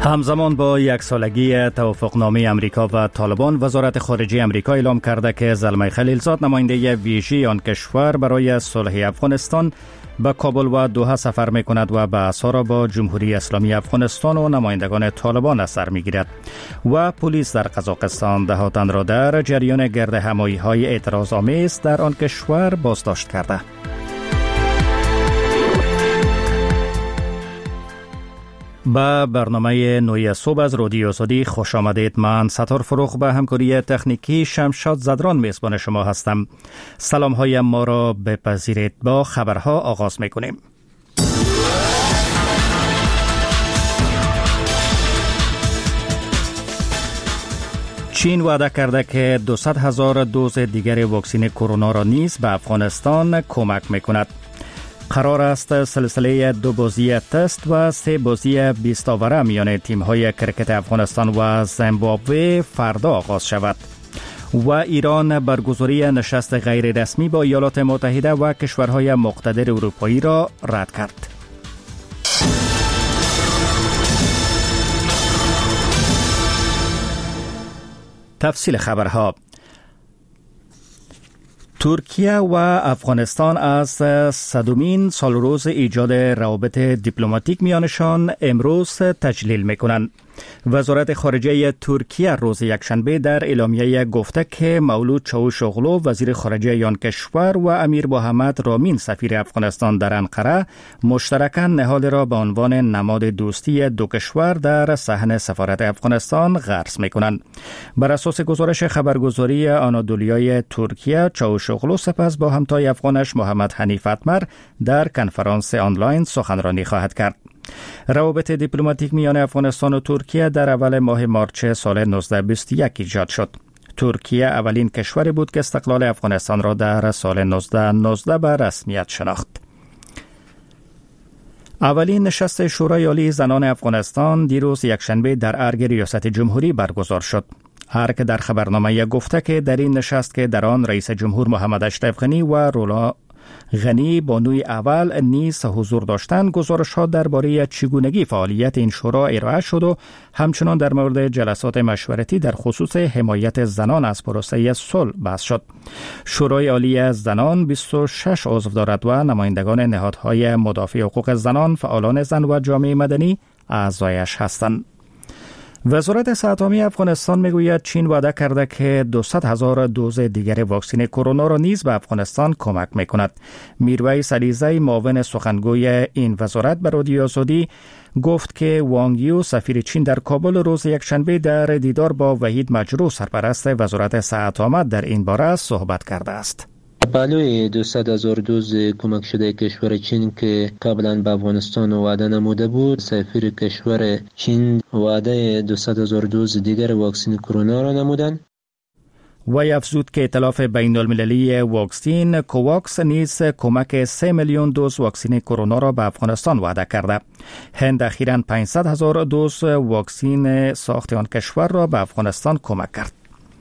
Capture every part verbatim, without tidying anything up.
همزمان با یک سالگی توافقنامه امریکا و طالبان، وزارت خارجه امریکا اعلام کرده که زلمه خلیلزاد، نماینده ویژه آن کشور برای صلح افغانستان، به کابل و دوحه سفر می کند و بحث‌ها را با جمهوری اسلامی افغانستان و نمایندگان طالبان از سر می گیرد و پلیس در قزاقستان ده تن را در جریان گرد همایی‌های اعتراض آمیز در آن کشور بازداشت کرده. با برنامه نوی صبح از رادیو آزادی خوش آمدید. من ستار فروغ به همکاری تکنیکی شمشاد زدران میزبان شما هستم. سلام های ما را بپذیرید. با خبرها آغاز میکنیم. چین وعده کرده که دویست هزار دوز دیگر واکسن کرونا را نیز به افغانستان کمک میکند. قرار است سلسله دو بازی تست و سه بازی بیست آوره میان تیم‌های کرکت افغانستان و زیمبابوه فردا آغاز شود و ایران برگزاری نشست غیر رسمی با ایالات متحده و کشورهای مقتدر اروپایی را رد کرد. تفصیل خبرها. ترکیه و افغانستان از صدومین سال روز ایجاد روابط دیپلماتیک میانشان امروز تجلیل میکنند. وزارت خارجه ترکیه روز یکشنبه در اعلامیه گفته که مولود چاوشوغلو، وزیر خارجه آن کشور، و امیر محمد رامین، سفیر افغانستان در انقره، مشترکاً نهاد را به عنوان نماد دوستی دو کشور در صحن سفارت افغانستان غرس میکنند. بر اساس گزارش خبرگزاری آنادولیای ترکیه، چاوشوغلو سپس با همتای افغانش محمد حنیف اتمر در کنفرانس آنلاین سخنرانی خواهد کرد. روابط دیپلماتیک میان افغانستان و ترکیه در اول ماه مارچ سال نوزده بیست و یک ایجاد شد. ترکیه اولین کشوری بود که استقلال افغانستان را در سال نوزده نوزده به رسمیت شناخت. اولین نشست شورای عالی زنان افغانستان دیروز یکشنبه در ارگ ریاست جمهوری برگزار شد. ارگ در خبرنامه گفته که در این نشست که در آن رئیس جمهور محمد اشرف غنی و رولا غنی بانوی اول نیز حضور داشتند، گزارش‌ها درباره چگونگی فعالیت این شورا ارائه شد و همچنان در مورد جلسات مشورتی در خصوص حمایت زنان از پروسه صلح بحث شد. شورای عالی زنان بیست و شش عضو دارد و نمایندگان نهادهای مدافع حقوق زنان، فعالان زن و جامعه مدنی اعضایش هستند. وزارت صحت عامه افغانستان میگوید چین وعده کرده که دویست هزار دوز دیگر واکسن کرونا را نیز به افغانستان کمک میکند. میرویس علیزی، معاون سخنگوی این وزارت، به رادیو آزادی گفت که وانگ یو، سفیر چین در کابل، روز یکشنبه در دیدار با وحید مجروح، سرپرست وزارت صحت عامه، در این باره صحبت کرده است. بالای دویست هزار دوز کمک شده کشور چین که قبلا به افغانستان وعده نموده بود، سفیر کشور چین وعده دویست هزار دوز دیگر واکسن کرونا را نمودند. وی افزود که ائتلاف بین المللی واکسین کوواکس نیز کمک سه میلیون دوز واکسن کرونا را به افغانستان وعده کرده. هند اخیراً پانصد هزار دوز واکسن ساخت آن کشور را به افغانستان کمک کرد.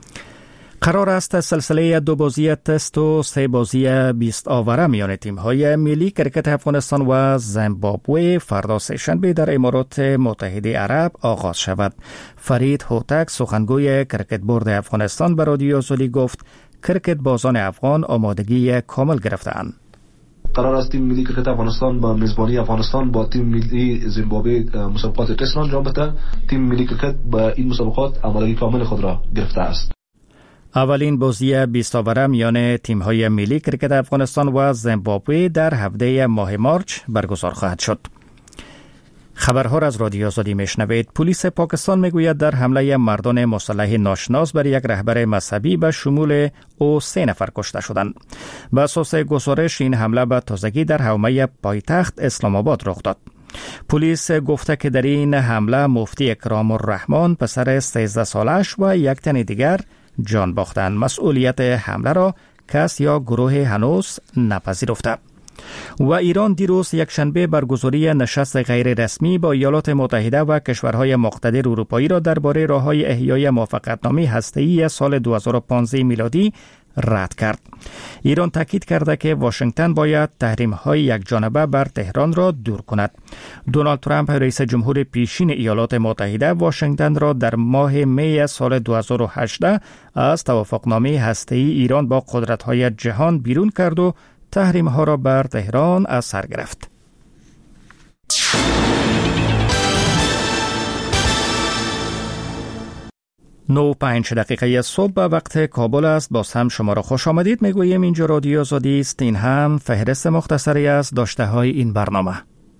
قرار است سلسله دو بازی تست و سه بازی بیست آوره میان تیم‌های ملی کرکت افغانستان و زیمبابوه فردا سه‌شنبه در امارات متحده عرب آغاز شود. فرید هوتک، سخنگوی کرکت بورد افغانستان، به رادیو آزادی گفت کرکت بازان افغان آمادگی کامل گرفته‌اند. قرار است تیم ملی کرکت افغانستان با میزبانی افغانستان با تیم ملی زیمبابوه مسابقات تست را انجام بده. تیم ملی کرکت با این مسابقات آمادگی کامل خود را گرفته است. اولین بازی بیست آوره میان تیم‌های ملی کرکت افغانستان و زیمبابوه در هفده ماه مارچ برگزار خواهد شد. خبرها را از رادیو آزادی میشنوید. پلیس پاکستان میگوید در حمله مردان مسلح ناشناس بر یک رهبر مذهبی به شمول او سه نفر کشته شدند. بر اساس گزارش این حمله به تازگی در حومه پایتخت اسلام آباد رخ داد. پلیس گفته که در این حمله مفتی اکرام الرحمن، پسر سیزده سالش، و یک تن دیگر جان باختند. مسئولیت حمله را کس یا گروه هنوز نپذیرفته. و ایران دیروز یکشنبه برگزاری نشست غیر رسمی با ایالات متحده و کشورهای مقتدر اروپایی را درباره راه‌های احیای موافقتنامه هسته‌ای سال دو هزار و پانزده میلادی رد کرد. ایران تاکید کرده که واشنگتن باید تحریم‌های یک جانبه بر تهران را دور کند. دونالد ترامپ رئیس جمهور پیشین ایالات متحده واشنگتن را در ماه می سال دو هزار و هجده از توافقنامه هسته‌ای ایران با قدرت‌های جهان بیرون کرد و تحریم‌ها را بر تهران از سر گرفت. نه و پنج دقیقه صبح به وقت کابل است. باز هم شما را خوش آمدید. میگوییم اینجا رادیو آزادی است. این هم فهرست مختصری از داشته های این برنامه.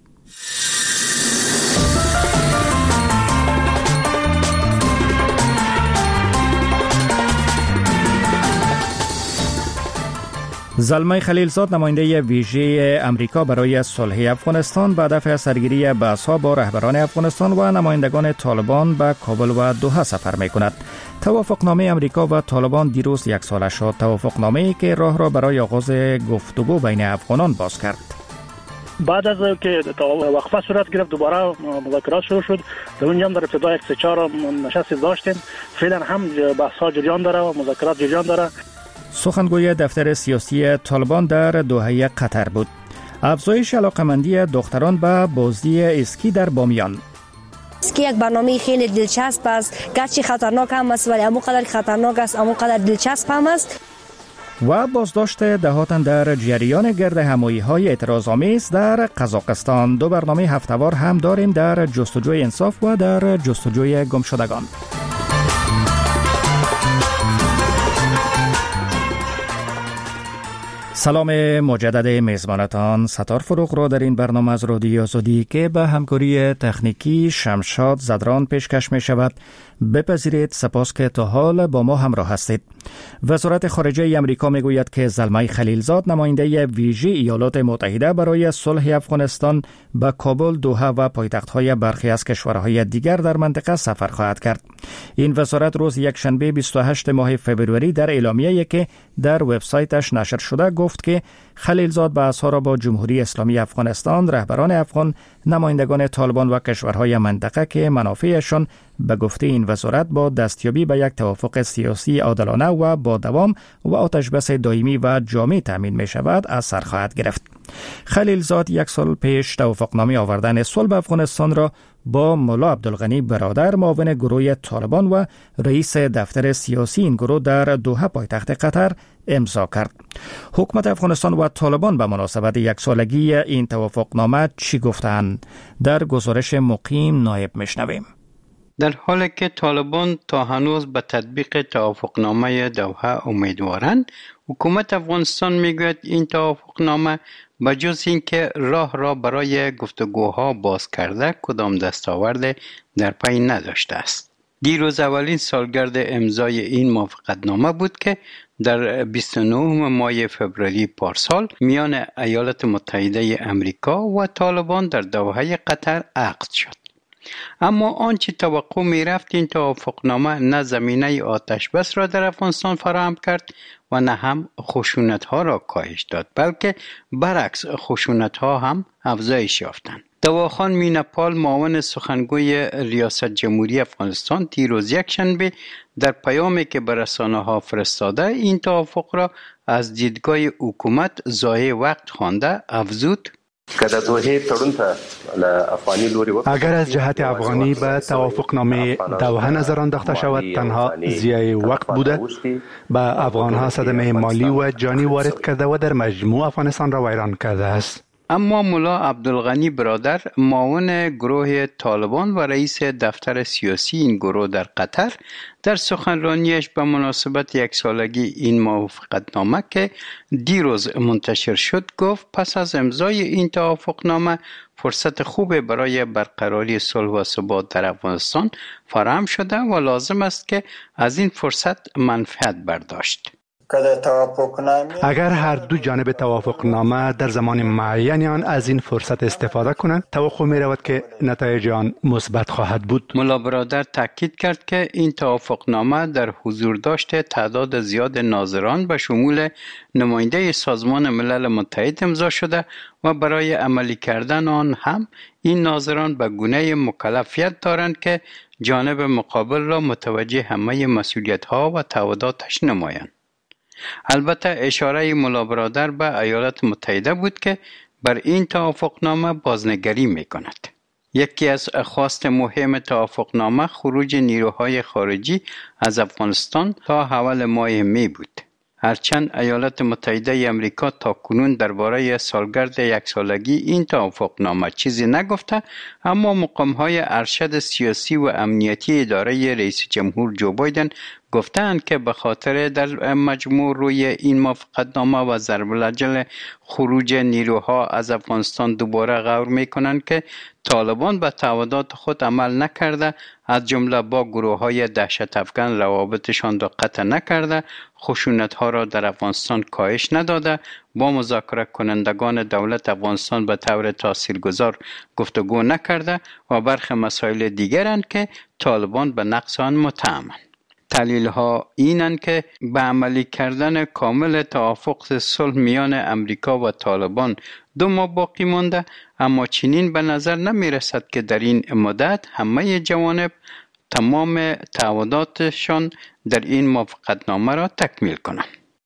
زلمه خلیلزاد نماینده ویژه امریکا برای صلح افغانستان به هدف سرگیری بحث‌ها با رهبران افغانستان و نمایندگان طالبان به کابل و دوحه سفر می‌کند. توافقنامه امریکا و طالبان دیروز یک ساله شد. توافقنامه‌ای که راه را برای آغاز گفتگو بین افغانان باز کرد. بعد از که وقفه صورت گرفت دوباره مذاکرات شروع شد. در اونجا هم در ابتدا یک سه چهار نشست داشتیم. فعلا هم بحث‌ها جریان داره و مذاکرات جریان داره. سخنگوی دفتر سیاسی طالبان در دوحه قطر بود. افزایش علاقمندی دختران به بازی اسکی در بامیان. اسکی یک برنامه خیلی دلچسب است، گرچه خطرناک هم است ولی همونقدر خطرناک است همونقدر دلچسب هم است. و بازداشت دهاتن در جریان گرد همایی‌های اعتراض‌آمیز در قزاقستان. دو برنامه هفته‌وار هم داریم در جستجوی انصاف و در جستجوی گمشدگان. سلام مجدد میزبانتان. ستار فروغ را در این برنامه از رادیو آزادی که به همکاری تکنیکی شمشاد زدران پیشکش می شود بپذیرید. سپاس که تا حال با ما همراه هستید. وزارت خارجه امریکا می گوید که زلمه خلیلزاد نماینده ویژه ایالات متحده برای صلح افغانستان به کابل، دوحه و پایتخت‌های برخی از کشورهای دیگر در منطقه سفر خواهد کرد. این وزارت روز یکشنبه بیست و هشتم ماه فوریه در اعلامیه‌ای که در وبسایتش نشر شده گفت که خلیلزاد بحث‌ها را با جمهوری اسلامی افغانستان، رهبران افغان، نمایندگان طالبان و کشورهای منطقه که منافعشان به گفته این وزارت با دستیابی به یک توافق سیاسی عادلانه و با دوام و آتشبس دائمی و جامع تامین می شود از سر خواهد گرفت. خلیلزاد یک سال پیش توافقنامه آوردن صلح افغانستان را با ملا عبدالغنی برادر معاون گروه طالبان و رئیس دفتر سیاسی این گروه در دوحه پایتخت قطر امضا کرد. حکومت افغانستان و طالبان به مناسبت یک سالگی این توافقنامه چی گفتند؟ در گزارش مقیم نایب میشنویم. در حالی که طالبان تا هنوز به تطبیق توافقنامه دوحه امیدوارند، حکومت افغانستان میگوید این توافقنامه بجز اینکه راه را برای گفتگوها باز کرده کدام دستاورد در پی نداشته است. دیروز اولین سالگرد امضای این موافقتنامه بود که در بیست و نهم ماه فوریه پارسال میان ایالات متحده امریکا و طالبان در دوحه قطر عقد شد. اما آنچه توقع می رفت این توافقنامه نه زمینه آتش بس را در افغانستان فراهم کرد و نه هم خشونت ها را کاهش داد، بلکه برعکس خشونت ها هم افزایش یافتند. دواخان مینپال معاون سخنگوی ریاست جمهوری افغانستان دیروز یکشنبه در پیامی که به رسانه ها فرستاده این توافق را از دیدگاه حکومت ضایع وقت خوانده افزود: اگر از جهت افغانی به توافقنامه دوحه نظر انداخته شود تنها ضیاع وقت بوده، به افغانها صدمه مالی و جانی وارد کرده و در مجموع افغانستان را ویران کرده است. اما ملا عبدالغنی برادر معاون گروه طالبان و رئیس دفتر سیاسی این گروه در قطر در سخنرانیش به مناسبت یک سالگی این موافقتنامه که دیروز منتشر شد گفت پس از امضای این توافقنامه فرصت خوب برای برقراری صلح و ثبات در افغانستان فراهم شده و لازم است که از این فرصت منفعت برداشت. اگر هر دو جانب توافقنامه در زمان معین آن از این فرصت استفاده کنند، توقع می رود که نتایج آن مثبت خواهد بود. ملا برادر تاکید کرد که این توافقنامه در حضور داشته تعداد زیاد ناظران به شمول نماینده سازمان ملل متحد امضا شده و برای عملی کردن آن هم این ناظران به گونه مکلفیت دارند که جانب مقابل را متوجه همه مسئولیت‌ها و تعهداتش نمایند. البته اشاره مولا برادر به ایالات متحده بود که بر این توافقنامه بازنگری میکند. یکی از خواست مهم توافقنامه خروج نیروهای خارجی از افغانستان تا حول ماه می بود. هرچند ایالات متحده امریکا تا کنون درباره سالگرد یک سالگی این توافقنامه چیزی نگفته، اما مقام‌های ارشد سیاسی و امنیتی اداره رئیس جمهور جو بایدن گفتند که به خاطر در مجموع روی این موافقتنامه و ضرب العجل خروج نیروها از افغانستان دوباره غور می‌کنند که طالبان به تعهدات خود عمل نکرده، از جمله با گروه‌های دهشت افکن روابطشان را قطع نکرده، خشونت‌ها را در افغانستان کاهش نداده، با مذاکره کنندگان دولت افغانستان به طور تاثیرگذار گفتگو نکرده و برخی مسائل دیگرند که طالبان به نقص آن متهمند. تحلیل ها اینند که به عملی کردن کامل توافق صلح میان امریکا و طالبان دو ماه باقی مانده، اما چنین به نظر نمی رسد که در این مدت همه جوانب تمام تعهداتشان در این موافقتنامه را تکمیل کنند.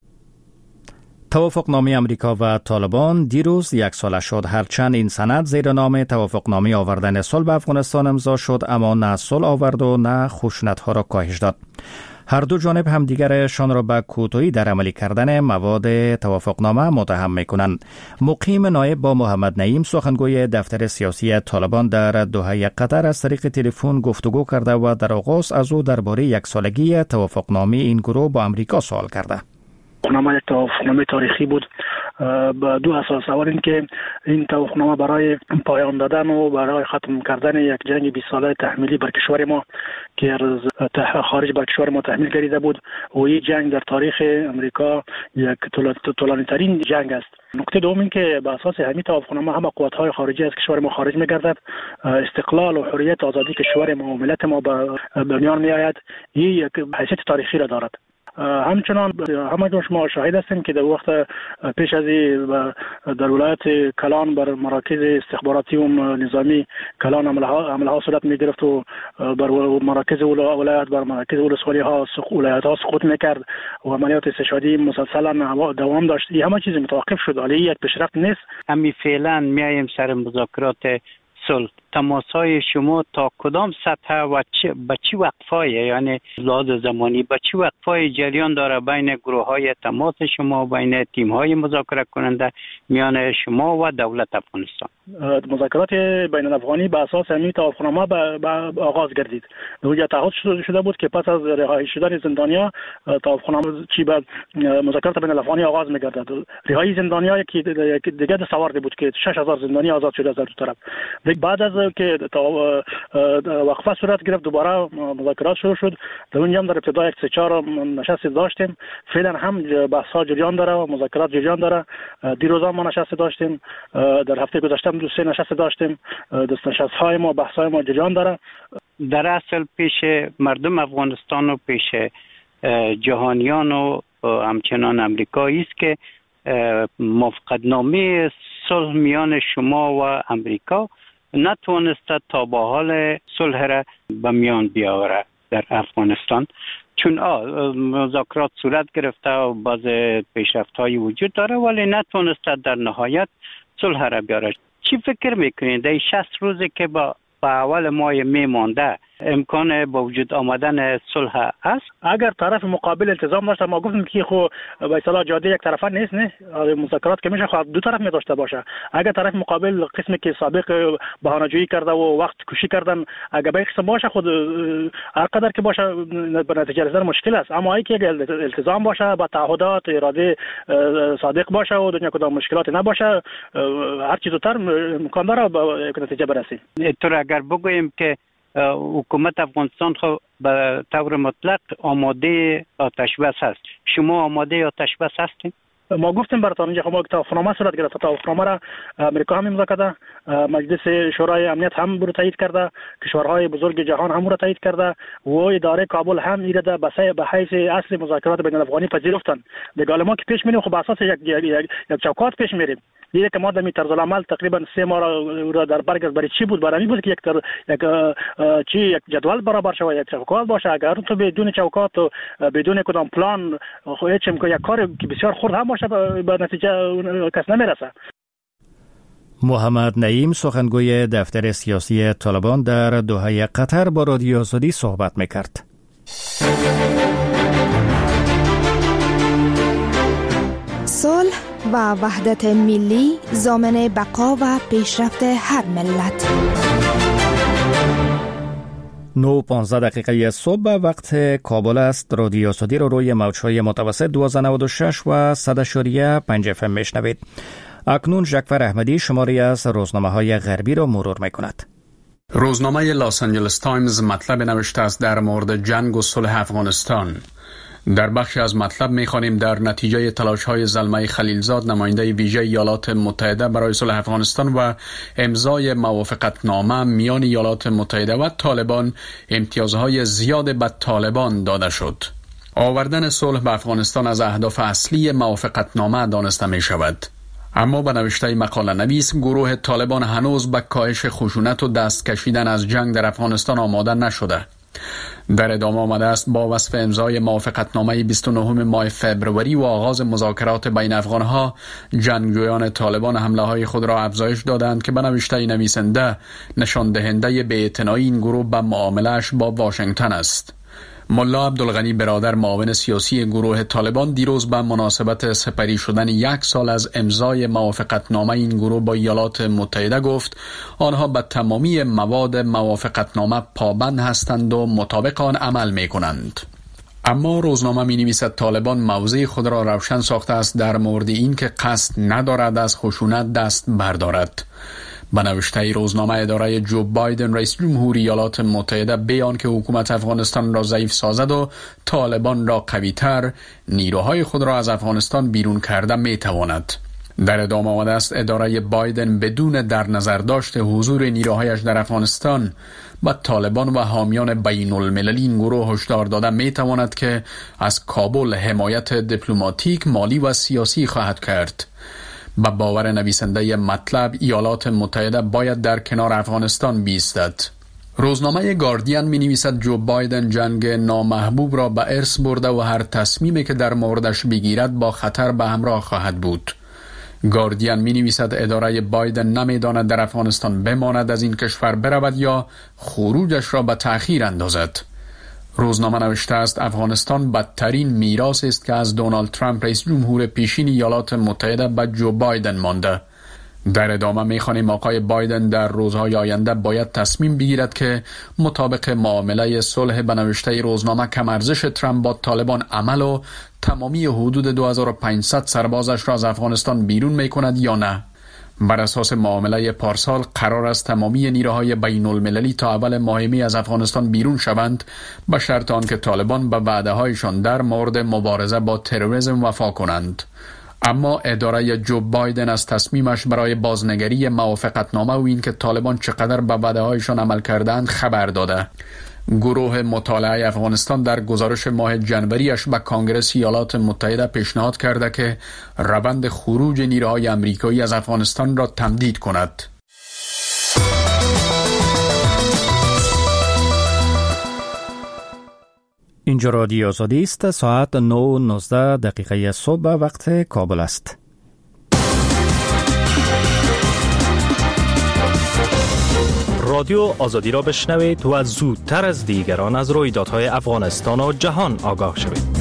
توافقنامه امریکا و طالبان دیروز یک ساله شد. هرچند این سند زیر نام توافقنامه آوردن صلح به افغانستان امضا شد، اما نه صلح آورد و نه خشونت‌ها را کاهش داد. هر دو جانب همدیگرشان را به کوتاهی در عملی کردن مواد توافقنامه متهم می‌کنند. مقیم نایب با محمد نعیم، سخنگوی دفتر سیاسی طالبان، در دوحه قطر از طریق تلفن گفتگو کرده و در آغاز از او درباره یک سالگی توافقنامه این گروه با امریکا سوال کرده. توافقنامه توافقنامه تاریخی بود. با دو اساس. اول این که این توافقنامه برای پایان دادن و برای ختم کردن یک جنگ بیست ساله تحمیلی بر کشور ما که از خارج بر کشور ما تحمیل گردیده بود و این جنگ در تاریخ امریکا یک طولانی ترین جنگ است. نکته دوم این که به اساس همین توافقنامه همه قوت‌های خارجی از کشور ما خارج می‌گردد، استقلال و حریت آزادی کشور ما و ملت ما به بنیان می‌آید. این یک حیثیت تاریخی را دارد. همچنان همه شما شاهد هستیم که در وقت پیش از در ولایت کلان بر مراکز استخباراتی و نظامی کلان عمله ها صورت می گرفت و بر مراکز ولایت بر مراکز ولسوالی ها ولایت ها سقوط میکرد و عملیات استشهادی مسلسلا دوام داشت. این همه چیز متوقف شد، ولی یک پیشرفت نیست. همین فعلا میایم سر مذاکرات صلح. تماس‌های شما تا کدام سطح و چه به چه وقفه‌ای، یعنی لحاظ زمانی به چه وقفه‌ای جریان داره بین گروه‌های تماس شما، بین تیم‌های مذاکره کننده میان شما و دولت افغانستان؟ مذاکرات بین الافغانی به اساس همین توافقنامه به آغاز گردید. دوجا تعهد شده بود که پس از رهایی شدن زندانیا توافقنامه چی به مذاکرات بین الافغانی آغاز می‌گردد. رهایی زندانیا یکی دیگه دستاورد بود که شش هزار زندانی آزاد شده از دو طرف. بعد از که وقفه صورت گرفت دوباره مذاکرات شروع شد. در اونجا هم در ابتدا یک سه چهار نشست داشتیم. فعلا هم بحث ها جریان داره و مذاکرات جریان داره. دیروز هم ما نشست داشتیم، در هفته گذشته هم دو سه نشست داشتیم. دست نشست های ما بحث های ما جریان داره. در اصل پیش مردم افغانستان و پیش جهانیان و همچنان امریکایی است که موافقتنامه صلح میان شما و امریکا نتوانسته تا به حال صلح را به میان بیاوره در افغانستان، چون مذاکرات صورت گرفته و بعض پیشرفت‌های وجود داره ولی نتوانسته در نهایت صلح را بیاره. چی فکر میکنید در شصت روزی که با به اول ماه می مانده امکان با وجود آمدن صلح است؟ اگر طرف مقابل التزام داشته، ما گفتیم که خو به اصطلاح جاده یک طرفه نیست، نه مذاکرات که میشه خواهد دو طرف می داشته باشه. اگر طرف مقابل قسمی که سابق بهانه‌جویی کرده و وقت کشی کردن اگر به قسم باشه، خود هر قدر که باشه به نتیجه رسیدن مشکل است. اما اگه که التزام باشه با تعهدات اراده صادق باشه و دنیا کدام مشکلاتی نباشه، هر چیز زودتر امکان داره به نتیجه برسیم. تو اگر بگوییم که حکومت افغانستان خو به طور مطلق آماده آتش بس است، شما آماده آتش بس هستین؟ ما گفتیم براتون اینجا خب توافقنامه صورت گرفته. توافقنامه را امریکا هم امضا کرده، مجلس شورای امنیت هم برو تایید کرده، کشورهای بزرگ جهان هم برو تایید کرده و اداره کابل هم ایرده به حیث اصل مذاکرات بین الافغانی پذیرفتن. دیگه ما که پیش میریم خب اساس یک یک, یک چوکات پیش میریم. دیگه که ما در طرز العمل تقریبا سه ماه را در برگ برای چی بود؟ برای بود که یک تر یک چی یک جدول برابر شود، یک چوکات باشه. اگر تو بدون چوکات و بدون کدام پلان خو هیچ امکان یک کار که بسیار خرد هم باشه به نتیجه کس نمیرسه. محمد نعیم سخنگوی دفتر سیاسی طالبان در دوحه قطر با رادیو آزادی صحبت میکرد. صلح و وحدت ملی ضامن بقا و پیشرفت هر ملت. نو پانزده دقیقه صبح وقت کابل است. رادیو آزادی رو روی موج‌های متوسط دویست و نود و شش و صد اشاریه پنج اف ام میشنوید. اکنون جعفر احمدی شماری از روزنامه‌های غربی را مرور می‌کند. روزنامه لاس آنجلس تایمز مطلب نوشته است در مورد جنگ و صلح افغانستان. در بخش از مطلب می‌خوانیم در نتیجه تلاش‌های زلمه خلیلزاد نماینده ویژه ایالات متحده برای صلح افغانستان و امضای موافقتنامه میان ایالات متحده و طالبان امتیازهای زیاد به طالبان داده شد. آوردن صلح به افغانستان از اهداف اصلی موافقتنامه دانسته می‌شود. اما به نوشته مقاله نویس گروه طالبان هنوز به کاهش خشونت و دست کشیدن از جنگ در افغانستان آماده نشده. در ادامه آمده است با وصف امضای موافقتنامه بیست و نهم ماه فوریه و آغاز مذاکرات بین افغانها، جنگجویان طالبان حمله های خود را افزایش دادند که به نوشته نویسنده نشان دهنده بی‌اعتنایی این گروه به معامله‌اش با واشنگتن است. ملا عبدالغنی برادر معاون سیاسی گروه طالبان دیروز به مناسبت سپری شدن یک سال از امضای موافقتنامه این گروه با ایالات متحده گفت آنها به تمامی مواد موافقتنامه پابند هستند و مطابق آن عمل می کنند. اما روزنامه می نویسد طالبان موضع خود را روشن ساخته است در مورد این که قصد ندارد از خشونت دست بردارد. به نوشته روزنامه اداره جو بایدن رئیس جمهوری ایالات متحده بیان که حکومت افغانستان را ضعیف سازد و طالبان را قوی‌تر، نیروهای خود را از افغانستان بیرون کرده می تواند. در ادامه آمده است اداره بایدن بدون در نظر داشت حضور نیروهایش در افغانستان با طالبان و حامیان بین المللی این گروه هشدار داده می تواند که از کابل حمایت دیپلماتیک، مالی و سیاسی خواهد کرد. با باور نویسنده مطلب ایالات متحده باید در کنار افغانستان بایستد. روزنامه گاردین می نویسد جو بایدن جنگ نامحبوب را به ارث برده و هر تصمیمی که در موردش بگیرد با خطر به همراه خواهد بود. گاردین می نویسد اداره بایدن نمی داند در افغانستان بماند، از این کشور برود یا خروجش را به تأخیر اندازد. روزنامه نوشته است افغانستان بدترین میراث است که از دونالد ترامپ رئیس جمهور پیشین ایالات متحده به جو بایدن مانده. در ادامه می‌خوانیم آقای بایدن در روزهای آینده باید تصمیم بگیرد که مطابق معامله صلح به نوشته روزنامه کم ارزش ترامپ با طالبان عمل و تمامی حدود دو هزار و پانصد سربازش را از افغانستان بیرون می‌کند یا نه. بر اساس معامله پارسال قرار است تمامی نیروهای بین المللی تا اول ماه می از افغانستان بیرون شوند به شرط آنکه طالبان به وعده هایشان در مورد مبارزه با تروریسم وفا کنند. اما اداره جو بایدن از تصمیمش برای بازنگری موافقتنامه و این که طالبان چقدر به وعده هایشان عمل کردند خبر داده. گروه مطالعه افغانستان در گزارش ماه جنوریش به کانگرس ایالات متحده پیشنهاد کرده که روند خروج نیروهای آمریکایی از افغانستان را تمدید کند. اینجا رادیو آزادی است. ساعت نه و نوزده دقیقه صبح وقت کابل است. رادیو آزادی را بشنوید و زودتر از دیگران از رویدادهای افغانستان و جهان آگاه شوید.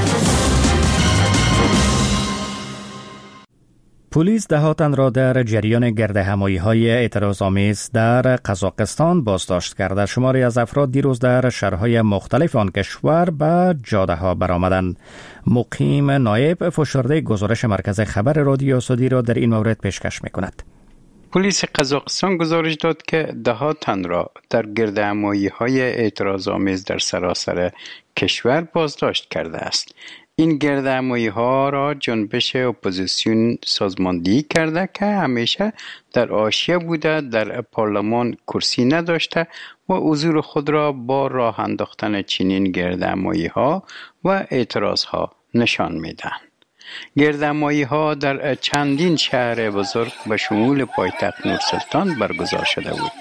پلیس ده تن را در جریان گردهمایی‌های اعتراض‌آمیز در قزاقستان بازداشت کرده. شماری از افراد دیروز در شهرهای مختلف آن کشور به جاده‌ها برآمدند. مقیم نایب فشرده گزارش مرکز خبر رادیو آزادی را در این مورد پیشکش می‌کند. پلیس قزاقستان گزارش داد که ده تن را در گردهمایی‌های اعتراض‌آمیز در سراسر کشور بازداشت کرده است. این گردهمایی‌ها را جنبش اپوزیسیون سازماندهی کرده که همیشه در حاشیه بوده، در پارلمان کرسی نداشته و حضور خود را با راه انداختن چنین گردهمایی‌ها و اعتراض‌ها نشان می‌دهند. گردهمایی ها در چندین شهر بزرگ به شمول پایتخت نورسلطان برگزار شده بود.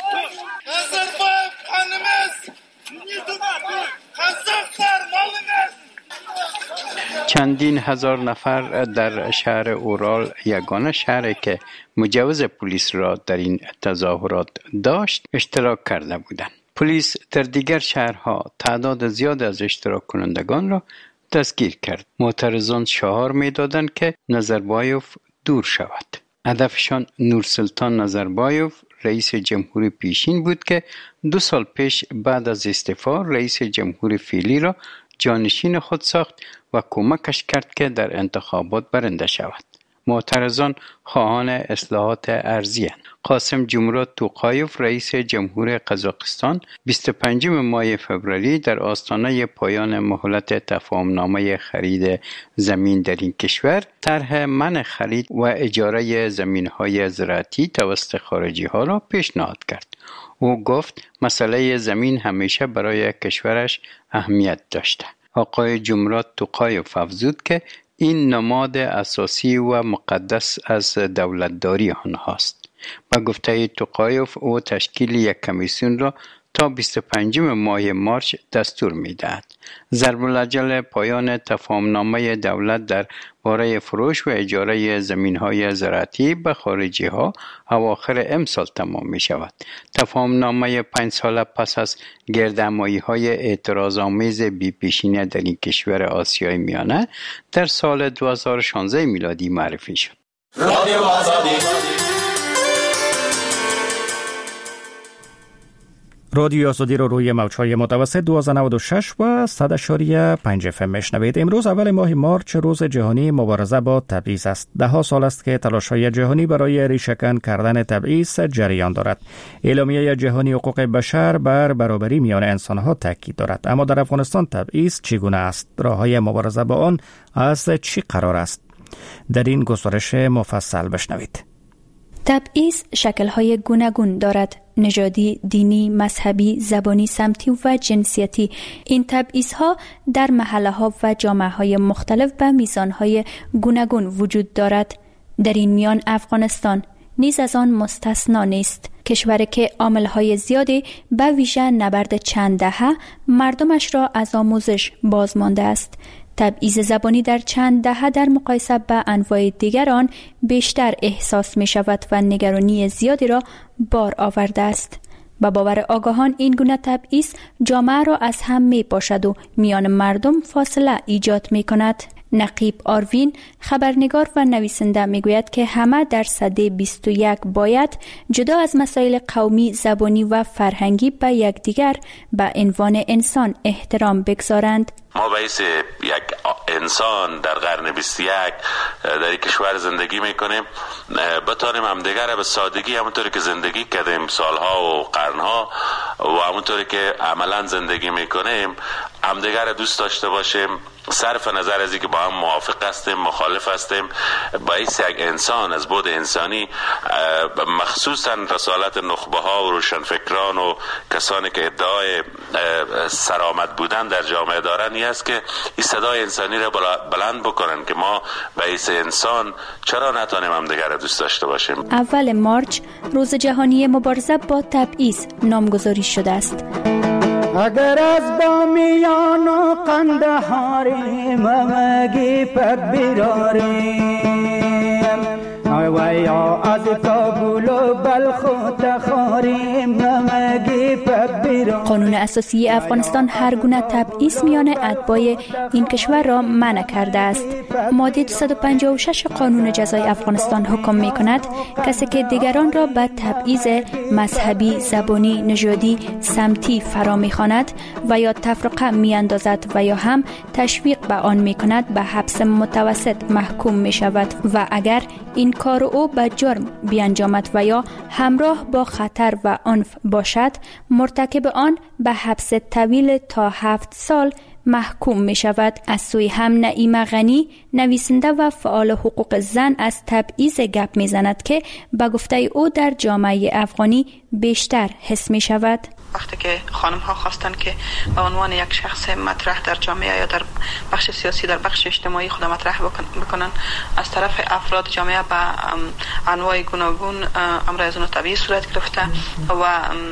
چندین هزار نفر در شهر اورال، یگانه شهری که مجوز پلیس را در این تظاهرات داشت، اشتراک کرده بودند. پلیس در دیگر شهرها تعداد زیاد از اشتراک کنندگان را دستگیر کرد. معترضان شعار می‌دادند که نظربایوف دور شود. هدفشان نورسلطان نظربایوف، رئیس جمهوری پیشین بود که دو سال پیش بعد از استعفا رئیس جمهوری فعلی را جانشین خود ساخت و کمکش کرد که در انتخابات برنده شود. معترضان خواهان اصلاحات ارضی اند. قاسم جمرات توقایف، رئیس جمهور قزاقستان، بیست و پنجم ماه فوریه در آستانه پایان مهلت تفاهمنامه خرید زمین در این کشور طرح منع خرید و اجاره زمین‌های زراعتی توسط خارجی‌ها را پیشنهاد کرد. او گفت مسئله زمین همیشه برای کشورش اهمیت داشته. آقای جمرات توقایف افزود که این نماد اساسی و مقدس از دولتداری آنهاست. با گفته توقایف او تشکیل یک کمیسیون را تا بیست و پنجم ماه مارس دستور می‌دهد. ضرب الاجل پایان تفاهمنامه دولت در باره فروش و اجاره زمین‌های زراعتی به خارجی‌ها اواخر امسال تمام می‌شود. تفاهمنامه پنج ساله پس از گردهمایی‌های اعتراض‌آمیز بی‌پیشینه در این کشور آسیای میانه در سال دو هزار و شانزده میلادی معرفی شد. رادیو آزادی. رادیو آزادی رو روی موج‌های متوسط دویست و نود و شش و صد و پنج اف ام میشنوید. امروز اول ماه مارچ روز جهانی مبارزه با تبعیض است. ده ها سال است که تلاش‌های جهانی برای ریشه‌کن کردن تبعیض جریان دارد. اعلامیه جهانی حقوق بشر بر برابری میان انسان‌ها تاکید دارد. اما در افغانستان تبعیض چگونه است؟ راه‌های مبارزه با آن از چی قرار است؟ در این گزارش مفصل بشنوید. تبعیض شکل‌های گوناگون دارد: نژادی، دینی، مذهبی، زبانی، سمتی و جنسیتی. این تبعیض‌ها در محله‌ها و جامعه‌های مختلف به میزان‌های گوناگون وجود دارد. در این میان افغانستان نیز از آن مستثنا نیست. کشوری که عامل‌های زیادی به ویژه نبرد چند دهه مردمش را از آموزش باز مانده است. تبعیض زبانی در چند دهه در مقایسه با انواع دیگران بیشتر احساس می شود و نگرانی زیادی را بار آورده است. با باور آگاهان این گونه تبعیض جامعه را از هم می پاشد و میان مردم فاصله ایجاد می کند. نقیب آروین، خبرنگار و نویسنده، میگوید که همه در سده بیست و یک باید جدا از مسائل قومی، زبانی و فرهنگی به یکدیگر به عنوان انسان احترام بگذارند. ما به حیث یک انسان در قرن بیست و یک در یک کشور زندگی میکنیم، بتانیم همدیگر را به سادگی همونطوری که زندگی کردیم سالها و قرنها و همونطوری که عملا زندگی میکنیم همدیگر را دوست داشته باشیم، صرف نظر از اینکه با هم موافق هستیم مخالف هستیم. با حیث یک انسان از بعد انسانی، مخصوصا رسالت نخبه ها و روشنفکران و کسانی که ادعای سرآمد بودن در جامعه دارن این است که این صدای انسانی را بلند بکنن که ما به حیث انسان چرا نتونیم همدیگر را دوست داشته باشیم. اول مارچ روز جهانی مبارزه با تبعیض نامگذاری شده است. اگر از بامیان و قندهاری ممگی پک بیراریم ویا از کابل و بلخ و تخاریم ممگی پک بیراریم. قانون اساسی افغانستان هر گونه تبعیض میان اتباع این کشور را منع کرده است. ماده دویست و پنجاه و شش قانون جزای افغانستان حکم می کند کسی که دیگران را به تبعیض مذهبی، زبانی، نژادی، سمتی فرا می خواند و یا تفرقه می اندازد و یا هم تشویق به آن می کند به حبس متوسط محکوم می شود و اگر این کار او به جرم بیانجامد و یا همراه با خطر و عنف باشد مرتکب آن به حبس طویل تا هفت سال محکوم می شود. از سوی هم نعیم غنی، نویسنده و فعال حقوق زن، از تبعیض گپ می زند که به گفته او در جامعه افغانی بیشتر حس می شود. وقتی که خانم ها خواستن که به عنوان یک شخص مطرح در جامعه یا در بخش سیاسی در بخش اجتماعی خود مطرح بکنن، از طرف افراد جامعه به انواع گوناگون امر از اون طبیعی صورت گرفته و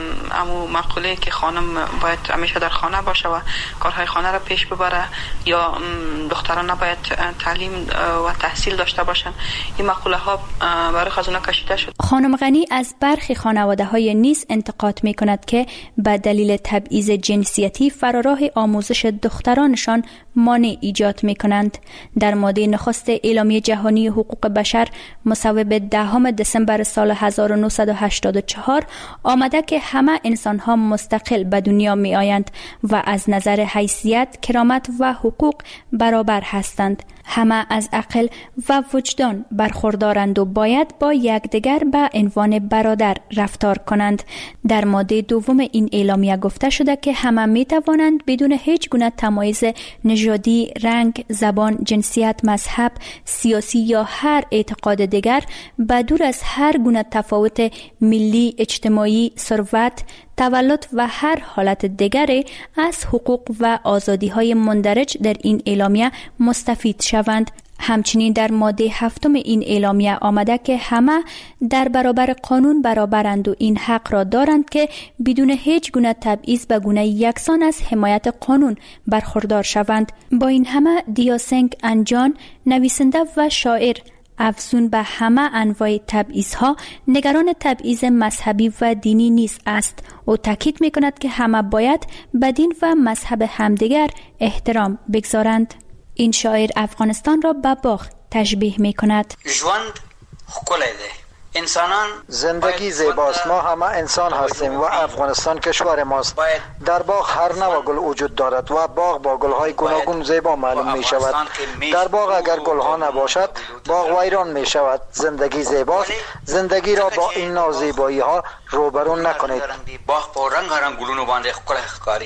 امو مقوله که خانم باید همیشه در خانه باشه و کارهای خانه را پیش ببره یا دختران نباید تعلیم و تحصیل داشته باشن، این مقوله ها برای از اونها کشیده شد. خانم غنی از برخی خانواده های نیز انتقاد می کند که به دلیل تبعیض جنسیتی فراراه آموزش دخترانشان مانع ایجاد می کنند. در ماده نخست اعلامیه جهانی حقوق بشر مصوب دهم دسامبر سال هزار و نهصد و هشتاد و چهار آمده که همه انسان‌ها مستقل به دنیا می آیند و از نظر حیثیت، کرامت و حقوق برابر هستند. همه از عقل و وجدان برخوردارند و باید با یکدیگر به عنوان برادر رفتار کنند. در ماده دوم این اعلامیه گفته شده که همه می توانند بدون هیچ گونه تمایز نژادی، رنگ، زبان، جنسیت، مذهب، سیاسی یا هر اعتقاد دیگر به دور از هر گونه تفاوت ملی، اجتماعی، ثروت، تولد و هر حالت دیگری از حقوق و آزادی‌های مندرج در این اعلامیه مستفید شوند. همچنین در ماده هفتم این اعلامیه آمده که همه در برابر قانون برابرند و این حق را دارند که بدون هیچ گونه تبعیض به گونه یکسان از حمایت قانون برخوردار شوند. با این همه دیاسنگ انجان، نویسنده و شاعر، افزون به همه انواع تبعیض‌ها نگران تبعیض مذهبی و دینی نیز است. او تاکید می‌کند که همه باید به دین و مذهب همدیگر احترام بگذارند. این شاعر افغانستان را به باغ تشبیه می‌کند. ژوند ښکلی دی. انسانان زندگی زیباست. ما همه انسان هستیم و افغانستان کشور ماست. در باغ هر نوع گل وجود دارد و باغ با گل‌های گوناگون زیبا معلوم می شود. در باغ اگر گل‌ها نباشد باغ ویران می شود. زندگی زیباست. زندگی را با این نوع زیبایی‌ها روبرو نکنید. باغ په رنگ رنگ ګلونو باندې ښکلی ښکاري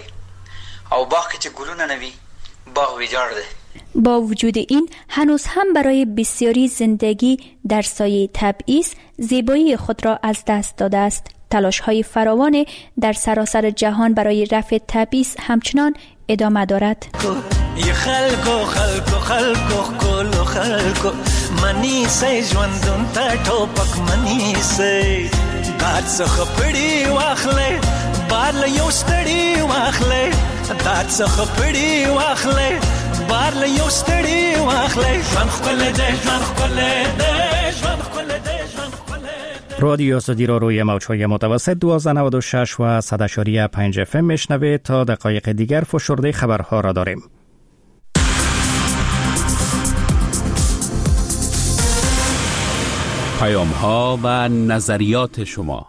او باغ کې چې ګلونه نه وي باغ ویجاړ دی. با وجود این هنوز هم برای بسیاری زندگی در سایه تبعیض زیبایی خود را از دست داده است. تلاش‌های فراوان در سراسر جهان برای رفع تبعیض همچنان ادامه دارد. ی خلکو خلکو خلکو کولو خلکو منی سې ژوندون ته ټوپک منی سې دات څخه پړی واخلې بار له یو ستړي واخلې دات څخه پړی واخلې بار له یو ستړي واخلې ژوند ښکلی دی ژوند ښکلی دی ژوند ښکلی دی ژوند ښکلی. رادیو آزادی را روی موج‌های متوسط دوازده نود و شش و صد اشاری پنج اف ام میشنوید. تا دقایق دیگر فشرده خبرها را داریم. پیام‌ها و نظریات شما.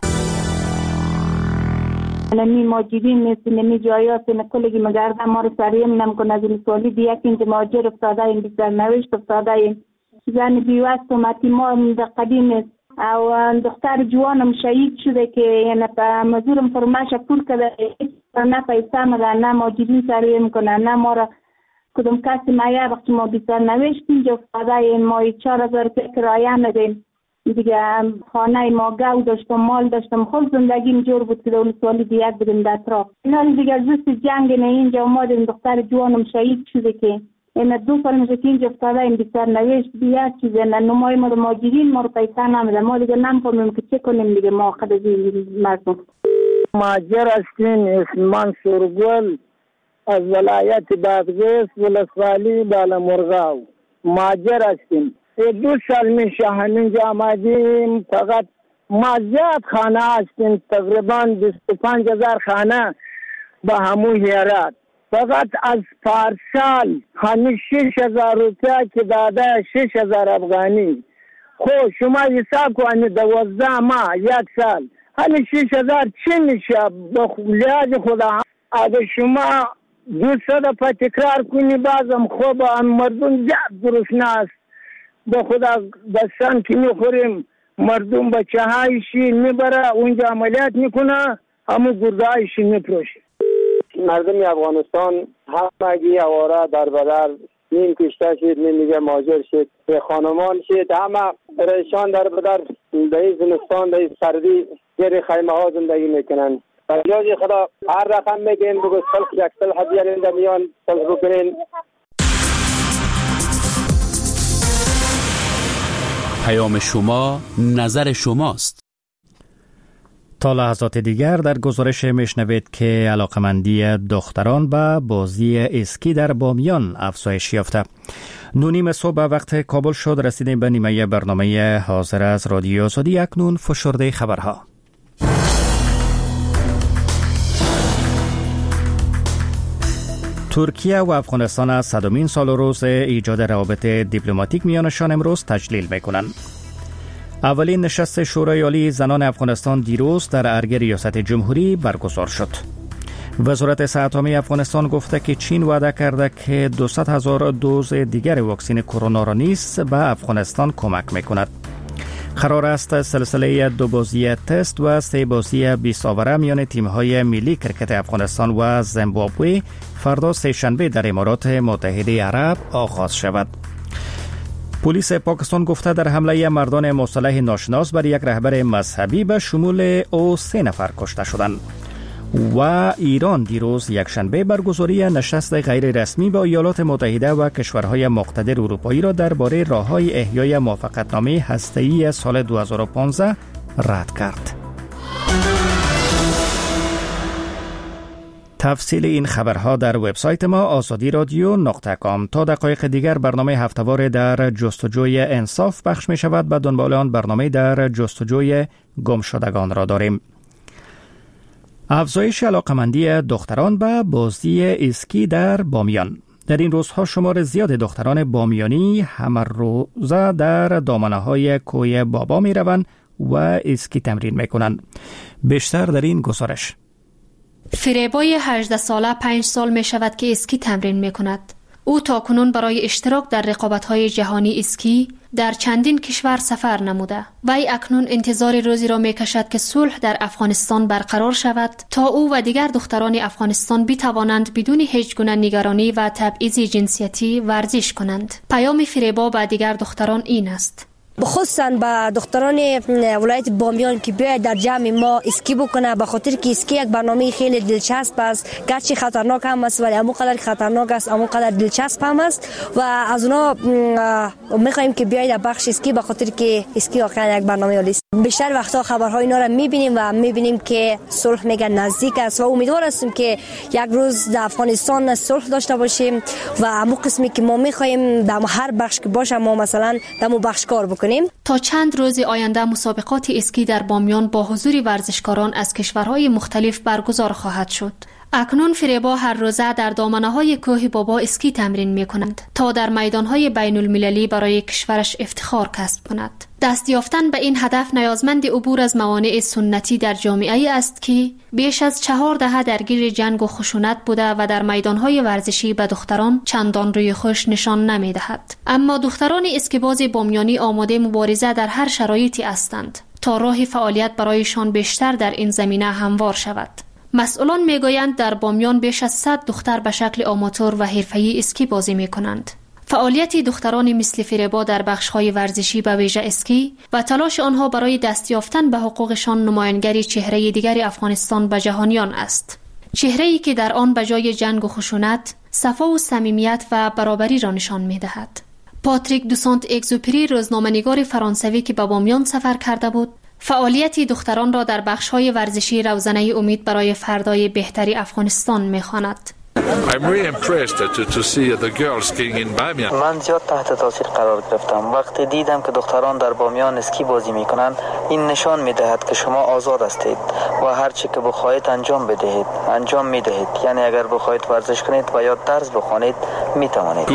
نمی ماجرین نیست نمی جایات نکلگی مگرده ما رو سریم نمکن از سوالی دیگه که اینجا ماجر افتاده این بیشتر نوشت افتاده این زن بیوست و متیما در قدیم است او دختر جوانم شهید شده که یعنی مزورم فرماش پول کرده نه پیسه مده نه ماجرین سریم کنه نه ما را کدوم کسی مایه وقتی ما بیشتر نوشت اینجا افتاده این مایی چار هزار کرایه ندیم دیگه خانه ما گاو داشتم مال داشتم خود زندگیم جور بود که دول سوالی دیگر بدیم در اطراف اینا دیگه زست جنگ نه اینجا اومدیم دختر جوانم شهید شده که این دو سال میشه که اینجا افتاده این بیشتر نوشت دیگه چیزه نه نمای ما رو ماجرین ما رو پیسه نمیده ما دیگه نمیفهمیم که چه کنیم دیگه ما خود از این مردم ماجر هستیم اسمان سرگل از ولایت بادغیس ولسوالی بالا مرغاو ماجر هستیم دو سال میشه همینجا آمدیم فقط ما زیاد خانه هستیم تقریبا بیست و پنج هزار خانه به همون هیرات فقط از پارسال همین شش هزار روپیه که داده شش هزار افغانی خب شما حساب کنید دوازده ماه یک سال همین شش هزار چی میشه به لحاظ خدا اگه شما دوست پا تکرار کنی بازم خوب مردم زیاد گرسنه است به خدا دستان که میخوریم مردم بچه هایشی میبره اونجا عملیات میکنه همون گرده هایشی میپروشه مردم افغانستان همگی اواره در بدر نیم کشته شد نیم میگه ماجر شد به خانمان شد همه پریشان در بدر در زمستان در سردی زیر خیمه ها زندگی میکنن. جای خدا هر رقم میگیم بگو صلح یک صلح بیارین در میان صلح بکنین. پیام شما نظر شماست. تا لحظات دیگر در گزارش میشنوید که علاقمندی دختران به بازی اسکی در بامیان افزایش یافته. نونیم صبح وقت کابل شد. رسیدیم به نیمه برنامه حاضر از رادیو آزادی. اکنون فشرده خبرها. ترکیه و افغانستان از صدمین سال و روز ایجاد روابط دیپلماتیک میانشان امروز تجلیل میکنند. اولین نشست شورای عالی زنان افغانستان دیروز در ارگ ریاست جمهوری برگزار شد. وزارت صحت عامه افغانستان گفته که چین وعده کرده که دویست هزار دوز دیگر واکسن کرونا را نیز به افغانستان کمک میکند. قرار است سلسله دو بازی تست و سه بازی بیست آوره میان تیم‌های ملی کرکت افغانستان و زیمبابوه فردا سه‌شنبه در امارات متحده عرب آغاز شود. پلیس پاکستان گفته در حمله مردان مسلح ناشناس بر یک رهبر مذهبی به شمول او سه نفر کشته شدند. و ایران دیروز یکشنبه برگزاری نشست غیر رسمی با ایالات متحده و کشورهای مقتدر اروپایی را درباره راه‌های احیای موافقتنامه هسته‌ای سال دو هزار و پانزده رد کرد. تفصیل این خبرها در وبسایت ما آزادی رادیو نقطه کام. تا دقایق دیگر برنامه هفته‌وار در جستجوی انصاف پخش می شود. به دنبال آن برنامه در جستجوی گمشدگان را داریم. افزایش علاقمندی دختران به بازی اسکی در بامیان. در این روزها شمار زیاد دختران بامیانی همه روزه در دامنه‌های کوه بابا می روند و اسکی تمرین می کنند. بیشتر در این گزارش. فریبای هجده ساله پنج سال می شود که اسکی تمرین می کند. او تاکنون برای اشتراک در رقابت‌های جهانی اسکی در چندین کشور سفر نموده. وی اکنون انتظار روزی را می کشد که صلح در افغانستان برقرار شود تا او و دیگر دختران افغانستان بتوانند بدون هیچ گونه نگرانی و تبعیض جنسیتی ورزش کنند. پیام فریبا به دیگر دختران این است: بخصوصا به دختران ولایت بامیان که بیاید در جمع ما اسکی بکنه، به خاطر که اسکی یک برنامه خیلی دلچسب است. گرچه خطرناک هم است ولی همون قدر خطرناک است همون قدر دلچسب هم است و از اونا میخوایم که بیاید در بخش اسکی، به خاطر که اسکی واقعا یک برنامه عالی است. بیشتر وقتا خبرهای اینا را میبینیم و میبینیم که صلح میگن نزدیک است و امیدوار هستیم که یک روز در افغانستان صلح داشته باشیم و همون قسمی که ما میخوایم در هر بخش که باشه ما مثلا در اون بخش کار بکنیم. تا چند روز آینده مسابقات اسکی در بامیان با حضور ورزشکاران از کشورهای مختلف برگزار خواهد شد. اکنون فریبا هر روزه در دامنه‌های کوه بابا اسکی تمرین می‌کند تا در میدان‌های بین المللی برای کشورش افتخار کسب کند. دست یافتن به این هدف نیازمند عبور از موانع سنتی در جامعه است که بیش از چهار دهه درگیر جنگ و خشونت بوده و در میدان‌های ورزشی به دختران چندان روی خوش نشان نمی‌دهد. اما دختران اسکیباز بامیانی آماده مبارزه در هر شرایطی هستند تا راه فعالیت برایشان بیشتر در این زمینه هموار شود. مسئولان میگویند در بامیان بیش از صد دختر به شکل آماتور و حرفه‌ای اسکی بازی میکنند. فعالیت دختران مثل فریبا در بخش‌های ورزشی به ویژه اسکی و تلاش آنها برای دست یافتن به حقوقشان نمایانگری چهره دیگر افغانستان به جهانیان است. چهره‌ای که در آن به جای جنگ و خشونت، صفا و صمیمیت و برابری را نشان می‌دهد. پاتریک دو سانت اگزوپری، روزنامه‌نگار فرانسوی که به بامیان سفر کرده بود، فعالیت دختران را در بخش‌های ورزشی روزنه امید برای فردای بهتری افغانستان می‌خواند. من زیاد تحت تاثیر قرار گرفتم. وقتی دیدم که دختران در بامیان اسکی بازی میکنند، این نشان میدهد که شما آزاد هستید و هر چی که بخواهید انجام بدهید انجام میدهید. یعنی اگر بخواهید ورزش کنید و یا درس بخوانید میتوانید.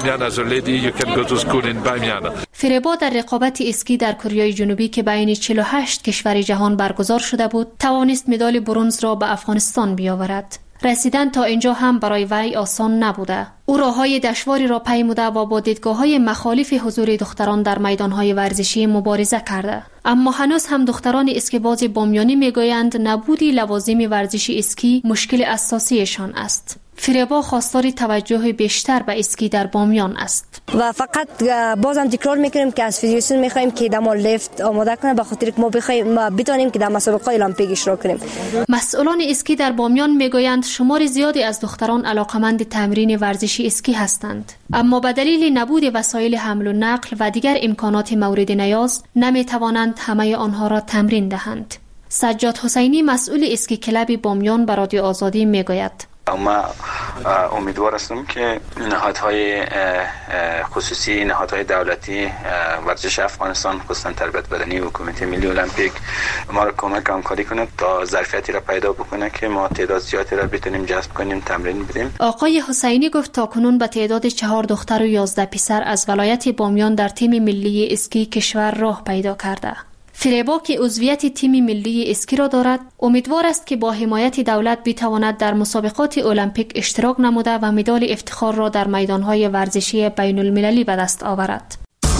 فریبا در رقابت اسکی در کره جنوبی که بین چهل و هشت کشور جهان برگزار شده بود، توانست مدال برنز را به افغانستان بیاورد. رسیدن تا اینجا هم برای وی آسان نبوده. او راههای دشواری را پیموده و با دیدگاه‌های مخالف حضور دختران در میدان‌های ورزشی مبارزه کرده. اما هنوز هم دختران اسکیباز بامیانی میگویند نبودی لوازم ورزشی اسکی مشکل اساسیشان است. فریبا خواستار توجه بیشتر به اسکی در بامیان است و فقط بازم تکرار میکنیم که از فدراسیون میخوایم که دما لیفت آماده کنه به خاطر که ما بخوایم ما بتونیم که در مسابقات المپیک اشتراک کنیم. مسئولان اسکی در بامیان میگویند شمار زیادی از دختران علاقمند تمرین ورزشی اسکی هستند، اما به دلیل نبود وسایل حمل و نقل و دیگر امکانات مورد نیاز نمیتوانند همه آنها را تمرین دهند. سجاد حسینی مسئول اسکی کلب بامیان به رادیو آزادی میگوید ما امیدوار هستم که نهادهای خصوصی، نهادهای دولتی، ورزش افغانستان، خصوصا تربیت بدنی و کمیته ملی المپیک ما را کمک همکاری کنند تا ظرفیتی را پیدا بکنه که ما تعداد زیادی را بتونیم جذب کنیم، تمرین بدیم. آقای حسینی گفت تاکنون به تعداد چهار دختر و یازده پسر از ولایت بامیان در تیم ملی اسکی کشور راه پیدا کرده. فریبا که عضویت تیم ملی اسکی را دارد، امیدوار است که با حمایت دولت بتواند در مسابقات المپیک اشتراک نموده و مدال افتخار را در میدانهای ورزشی بین المللی به دست آورد.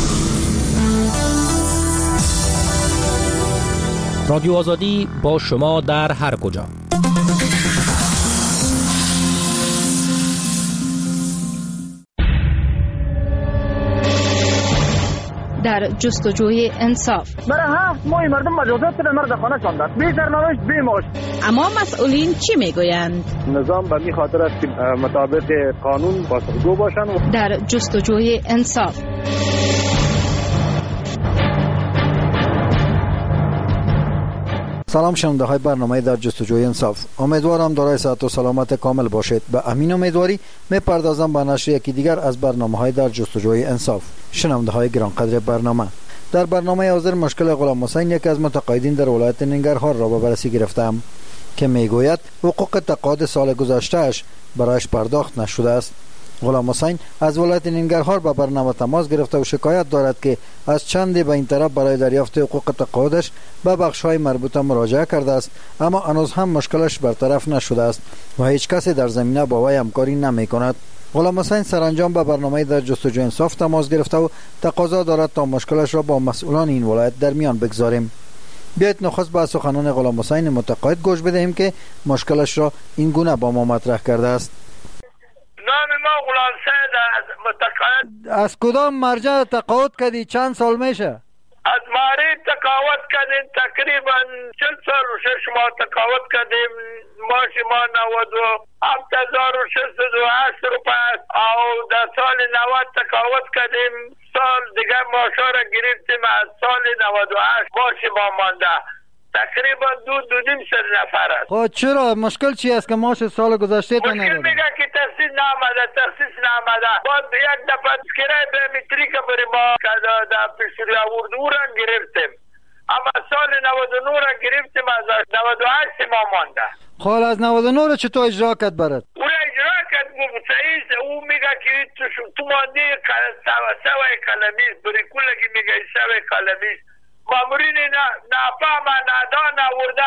رادیو آزادی با شما در هر کجا. در جستجوی انصاف. برای هفت ماه مردم مجازات را مرد خانه شاندند، بی سرنوشت بی معاش. اما مسئولین چی میگویند؟ نظام به می خاطر است که مطابق قانون پاسخگو باشند. در جستجوی انصاف. سلام شنونده های برنامه در جستجوی انصاف. امیدوارم دارای صحت و سلامت کامل باشید. به امین امیدواری میپردازم به نشر یکی دیگر از برنامه های در جستجوی انصاف. شنونده های گرانقدر برنامه، در برنامه حاضر مشکل غلام حسین یکی از متقاعدین در ولایت ننگرهار را به بررسی گرفتم که میگوید حقوق تقاعد سال گذشتهش برایش پرداخت نشده است. غلام حسین از ولایت ننگرهار به برنامه تماس گرفته و شکایت دارد که از چندی به این طرف برای دریافت حقوق تقاعدش به بخش‌های مربوطه مراجعه کرده است، اما هنوز هم مشکلش برطرف نشده است و هیچ کسی در زمینه با وی همکاری نمی‌کند. غلام حسین سرانجام به برنامه در جستجوی انصاف تماس گرفته و تقاضا دارد تا مشکلش را با مسئولان این ولایت در میان بگذاریم. بیایید نخست به سخنان غلام حسین متقاعد گوش بدهیم که مشکلش را این گونه با ما مطرح کرده است. نام ما غلام حسین از متقاعد. از کدام مرجع تقاعد کردی؟ چند سال میشه؟ از ماری تقاعد کردیم، تقریبا چل سال و شش ماه تقاعد کردیم. ماش ما نود و هفت هزار و ششصد و هشت روپیه است او در سال نود تقاعد کردیم. سال دیگه ماشا را گرفتیم. از سال نود و هشت ماش ما مانده تقریبا دو دو نیم سر نفر است. خب چرا مشکل چی است که ماش سال گذشته تا نداره؟ مشکل میگه که تخصیص نامده، تخصیص نامده. بعد یک دفعه کرای بیومتریک بری ما که در پیشوری آورد او را گرفتیم، اما سال نود و نه را گرفتیم. از نود و هشت ما مانده. خب از نود و نه را چطور اجرا کرد برات؟ او را اجرا کرد صحیح. او میگه که تو تو مانده سوای کلمیز بری کلگی میگه سوای کلمیز مامورین نفهم ندان آورده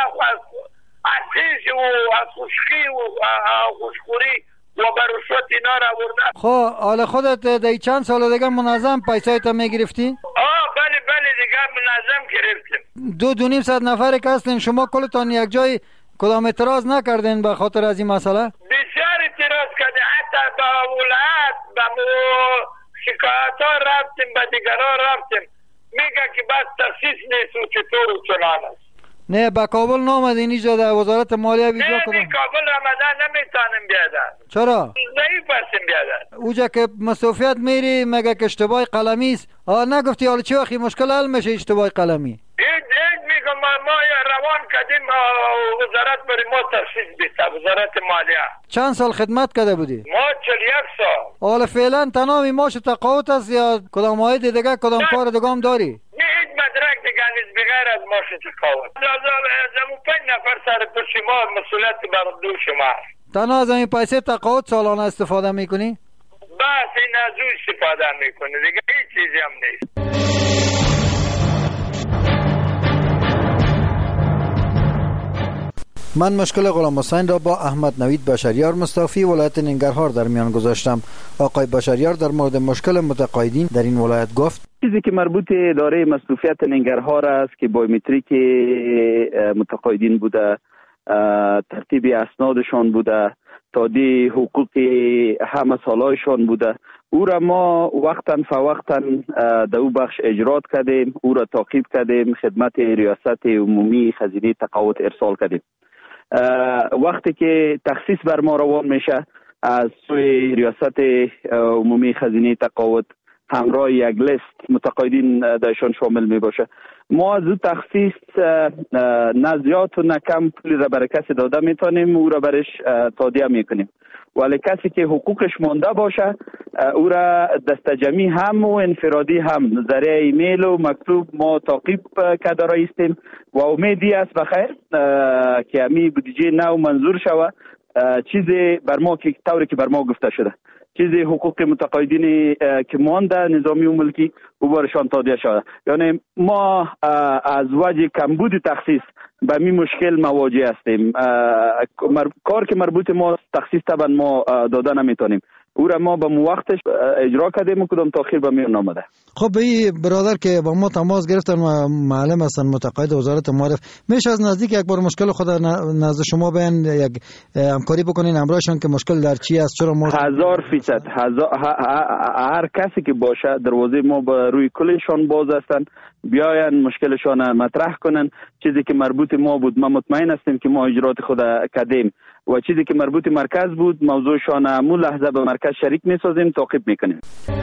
از خیش و از خوشخی و خوشخوری و برشوت اینا را آورده. خب حالا خودت در چند سال دیگه منظم پیسای تا میگرفتی؟ آه بله بله دیگه منظم گرفتیم. دو دو نیم صد نفر که هستین شما کلتان یک جای کدام اعتراض نکردین به خاطر از این مسئله؟ بسیار اعتراض کردیم، حتی به ولایت به شکایت ها رفتیم، به دیگران رفتیم، میگه که بس تخصیص نیست و چطور و چنان است. نه به کابل نامدین اینجا در وزارت مالیه ویزا کنم؟ نه نه کابل رمضان نمیتونیم بیادن. چرا؟ ضعیف هستیم بیادن. اوجا که مصروفیت میری مگه که اشتباه قلمی است. آه نگفتی حالا چه وقتی مشکل حل میشه اشتباه قلمی؟ این این میگم ما, ما روان کردیم وزارت بری ما تخصیص بیسته وزارت مالیه. چند سال خدمت کرده بودی؟ ما چل یک سال. حالا فعلا تنامی ماش تقاعد است یا کدام عاید دیگه کدام کار دیگه هم داری؟ نه هیچ مدرک دیگه نیست بغیر از ماش تقاعد. از اون پنج نفر سر پشت ما مسئولیت بر دوش ما. تنها از این پیسه تقاعد سالانه استفاده میکنی؟ بس این از او استفاده میکنی دیگه هیچ چیزی هم نیست. من مشکل غلام حسین را با احمد نوید بشریار مصطفی ولایت ننگرهار در میان گذاشتم. آقای بشریار در مورد مشکل متقاعدین در این ولایت گفت چیزی که مربوط اداره مصروفیت ننگرهار است که بایومتریک متقاعدین بوده، ترتیب اسنادشان بوده، تادی حقوق همه سالایشان بوده. او را ما وقتا فوقتا در او بخش اجرات کردیم، او را تعقیب کردیم، خدمت ریاست عمومی خزینه تقاعد ارسال کردیم. وقتی که تخصیص بر ما روان میشه از سوی ریاست عمومی خزینه تقاعد همراه یک لیست متقاعدین درشان شامل می باشه، ما از او تخصیص نه زیاد و نه کم پولی را برای کسی داده میتونیم، او را برش تادیه میکنیم. ولی کسی که حقوقش مانده باشه او را دست جمعی هم و انفرادی هم ذریعه ایمیل و مکتوب ما تعقیب کرده رایستیم و امیدی است بخیر که امی بودجه نو منظور شوه، چیزی بر ما که طوری که بر ما گفته شده، چیزی حقوق متقاعدین که مانده نظامی و ملکی او بارشان تادیه شده. یعنی ما از وجه کمبود تخصیص به می مشکل مواجه هستیم. کار که مربوط ما تخصیص طبعا ما داده نمیتونیم، او را ما به وقتش اجرا کردیم و کدام تاخیر به میان آمده. خب این برادر که با ما تماس گرفتن و معلم هستن متقاعد وزارت معارف، میشه از نزدیک یک بار مشکل خود نزد شما بیان یک همکاری بکنین همراهشان که مشکل در چی است؟ چرا ما هزار فیصد هزار هر کسی که باشه دروازه ما به روی کلشان باز هستن، بیاین مشکلشان مطرح کنن. چیزی که مربوط ما بود ما مطمئن هستیم که ما اجرات خود کردیم و چیزی که مربوط مرکز بود موضوعشان همون لحظه به مرکز شریک میسازیم، تعقیب میکنیم.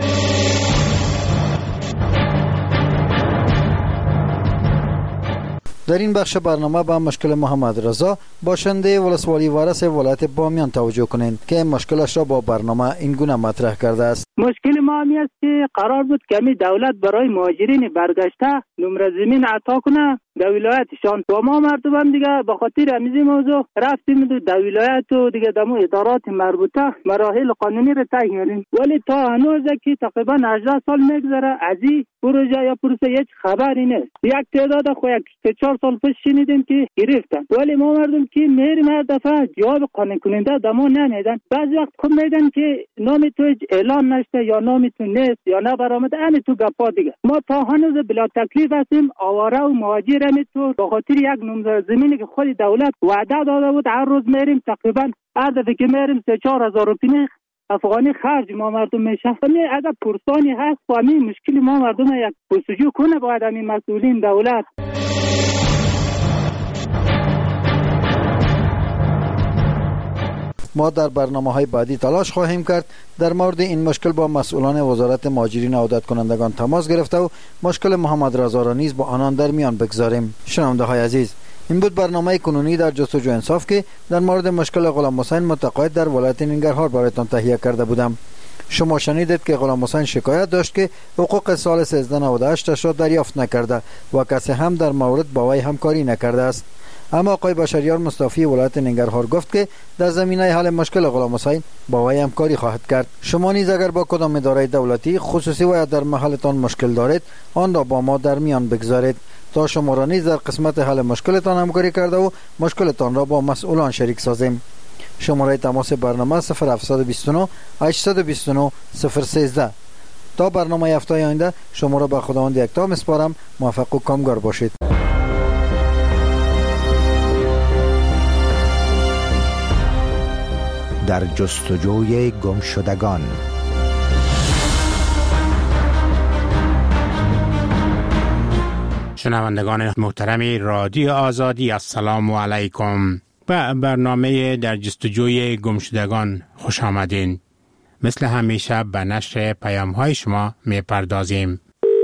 در این بخش برنامه به مشکل محمد رضا باشنده ولسوالی وارث ولایت بامیان توجه کنین که مشکلش را با برنامه این گونه مطرح کرده است. مشکل ما همی است که قرار بود که می دولت برای مهاجرین برگشته نمره زمین عطا کنه در ولایتشان و ما مردم دیگه به خاطر همیزی موضوع رفتیم در ولایت و دیگه دمو ادارات مربوطه مراحل قانونی را طی کردیم، ولی تا هنوز که تقریبا هجده سال میگذره از این پروژه یا پروسه هیچ خبری نیست. یک تعداد خو یک سه چهار سال پیش شنیدیم که گرفتن، ولی ما مردم که میریم هر دفعه جواب قانع کننده دمو نمیدن. بعضی وقت خود میدن که نام تو اعلان نشده یا نام تو نیست یا نه برآمده، همین تو گپا دیگه. ما تا هنوز بلا تکلیف هستیم، آواره و مهاجر همین تو به خاطر یک نمره زمینی که خود دولت وعده داده بود هر روز میریم تقریبا هر دفعه که میریم سه چهار هزار روپیه افغانی خرج ما مردم میشه. همین اگر پرسانی هست و همین مشکل ما مردم یک پرسجو کنه باید همین مسئولین دولت. ما در برنامه‌های بعدی تلاش خواهیم کرد در مورد این مشکل با مسئولان وزارت مهاجرین و عودت کنندگان تماس گرفته و مشکل محمد رضا را نیز با آنان در میان بگذاریم. شنونده های عزیز، این بود برنامه کنونی در جستجو انصاف که در مورد مشکل غلام حسین متقاعد در ولایت ننگرهار برایتان تهیه کرده بودم. شما شنیدید که غلام حسین شکایت داشت که حقوق سال سیزده نود و هشت را دریافت نکرده و کسی هم در مورد با وی همکاری نکرده است. اما آقای بشریار مصطفی ولایت ننگرهار گفت که در زمینه حل مشکل غلام حسین با وی همکاری خواهد کرد. شما نیز اگر با کدام اداره دولتی خصوصی و یا در محلتان مشکل دارید آن را با ما در میان بگذارید تا شما را نیز در قسمت حل مشکلتان همکاری کرده و مشکلتان را با مسئولان شریک سازیم. شماره تماس برنامه صفر هفت دو نه هشت دو نه صفر یک سه. تا برنامه هفته آینده شما را به خداوند یکتا میسپارم. موفق و کامگار باشید. در جستجوی گمشدگان. شنوندگان محترم رادیو آزادی، السلام علیکم. به برنامه در جستجوی گمشدگان خوش آمدین. مثل همیشه به نشر پیام های شما می پردازیم.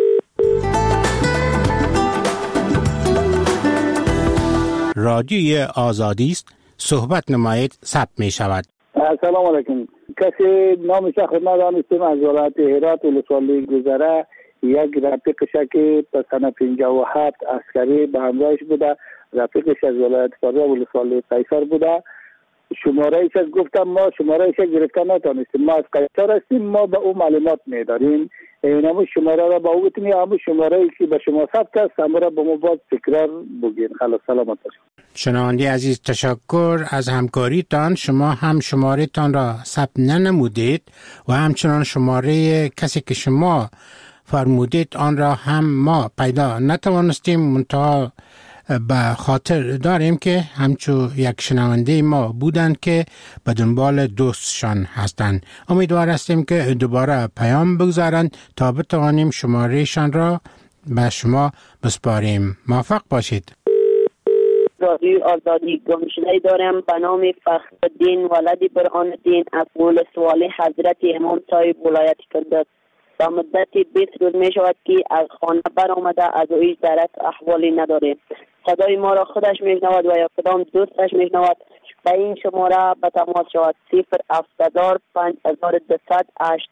رادیو آزادی است، صحبت نمایید ثبت می شود. سلام علیکم. کسی نامش خدمت دانستیم از ولایت هرات ولسوالی گذره یک رفیقش که تا سن پنجاه و هفت عسکری به همراهش بوده، رفیقش از ولایت فردا ولسوالی قیصر بوده. شماره ایش گفتم ما شماره ایش گرفتن نتانستیم، ما از قیصر هستیم، ما به او معلومات میداریم، اینمو شماره را با او بتونی همون شماره ای که به شما ثبت است همون را به ما باز تکرار بگین. خلاص سلامت باشید. شنونده عزیز، تشکر از همکاریتان. شما هم شماره تان را ثبت ننمودید و همچنان شماره کسی که شما فرمودید آن را هم ما پیدا نتوانستیم، منتها به خاطر داریم که همچو یک شنونده ما بودند که به دنبال دوستشان هستند. امیدوار هستیم که دوباره پیام بگذارند تا بتوانیم شمارهشان را به شما بسپاریم. موفق باشید. رادیو آزادی گمشده دارم به نام فخرالدین ولد برهان الدین از ولسوالی حضرت امام صاحب ولایت قدس. تا مدت بیست روز می شود که از خانه برآمده از او هیچ درک احوالی نداره. صدای ما را خودش می شنود و یا کدام دوستش می شنود به این شماره به تماس شود. صفر هفت هزار پنج هزار دویست و هشت.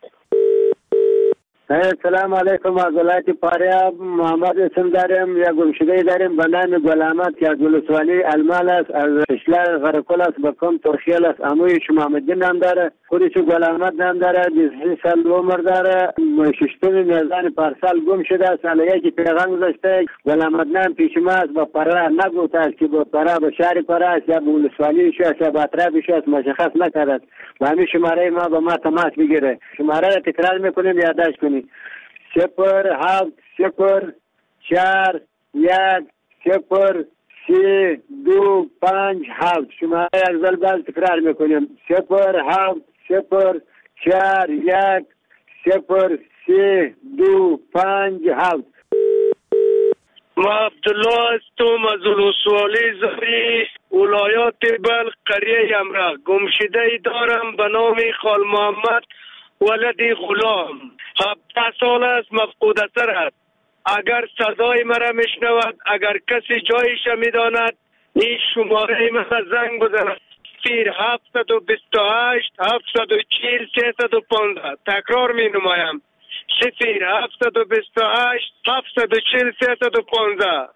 سلام علیکم. از ولایت فاریاب محمد اسم دارم. یا گمشده داریم به نام گل احمد که از ولسوالی المال است، از اشلار غرکل است، به کم ترخیل است. اموی شما محمد نام داره، خودش گل احمد نام داره، بیست سال عمر داره. ششتم میزان پارسال گم شده است. سال یکی پیغام گذاشته گل احمد نام پیش ما است. با پرا نگفته است که با پرا به شهر پرا است یا به ولسوالی شو است یا به اطرافش است، مشخص نکرد. با همین شماره ما با ما تماس بگیره. شماره را تکرار میکنیم یادداشت کنید. صفر هفت صفر چهار یک صفر سه دو پنج هفت. شما یک ذل باز تکرار میکنیم. صفر هفت صفر چهار یک صفر سه دو پنج هفت. ما عبدالله هستم از ولسوالی زری ولایات بلخ قریه امره. گمشده دارم به نام خال محمد ولد غلام. هفده سال است مفقود اثر است. اگر صدای مرا میشنود، اگر کسی جایش میداند، این شماره مرا زنگ بزند. صفر هفت دو هشت هفت دو چهل سیصد و پانزده. تکرار می نمایم. صفر هفت دو هشت هفت دو چهل سیصد و پانزده.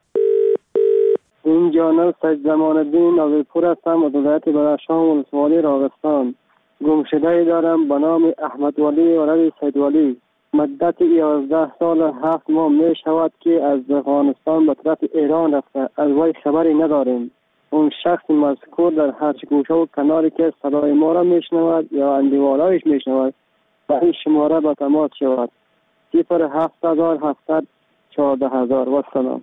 این جانب سید زمان الدین ناظرپور هستم از ولایت بدخشان ولسوالی راغستان. گمشده دارم به نام احمد ولی ولد سید ولی. مدت یازده سال هفت ماه می شود که از افغانستان به طرف ایران رفته. از وی خبری نداریم. اون شخص مذکور در هر گوشه و کناری که صدای ما را می شنود یا اندیوالایش می شنود و این شماره به تماس شود. صفر هفت هزار هفتصد چهارده هزار. و سلام.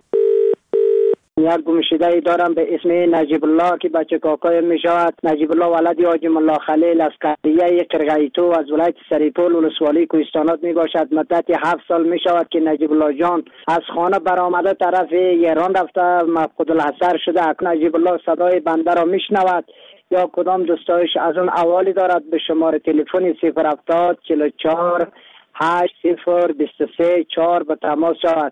یک گمشده دارم به اسم نجیب الله که بچه کاکای می شود. نجیب الله ولد حاجی ملا خلیل از قریه قرقیتو از ولایت سریپول ولسوالی کوهستانات می باشد. مدت هفت سال می شود که نجیب الله جان از خانه برآمده طرف ایران رفته، مفقود الاثر شده. نجیب الله صدای بنده را می شنود یا کدام دوستایش از اون احوالی دارد به شماره تلفن صفر هفتاد چهل و چهار هشت صفر بیست و سه چهار به تماس شود.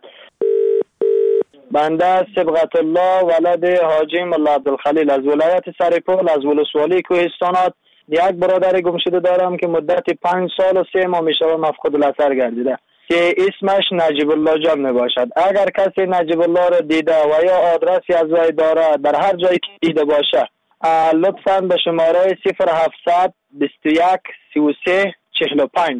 بنده صبغت الله ولد حاجی ملا عبدالخلیل از ولایت سریپول از ولسوالی کوهستانات. یک برادر گمشده دارم که مدت پنج سال و سه ماه میشه مفقود الاثر گردیده که اسمش نجیب الله جان می باشد. اگر کسی نجیب الله را دیده و یا آدرسی از وی داره در هر جایی که دیده باشه، لطفاً به شماره صفر هفتصد بیست و یک سی و سه چهل و پنج.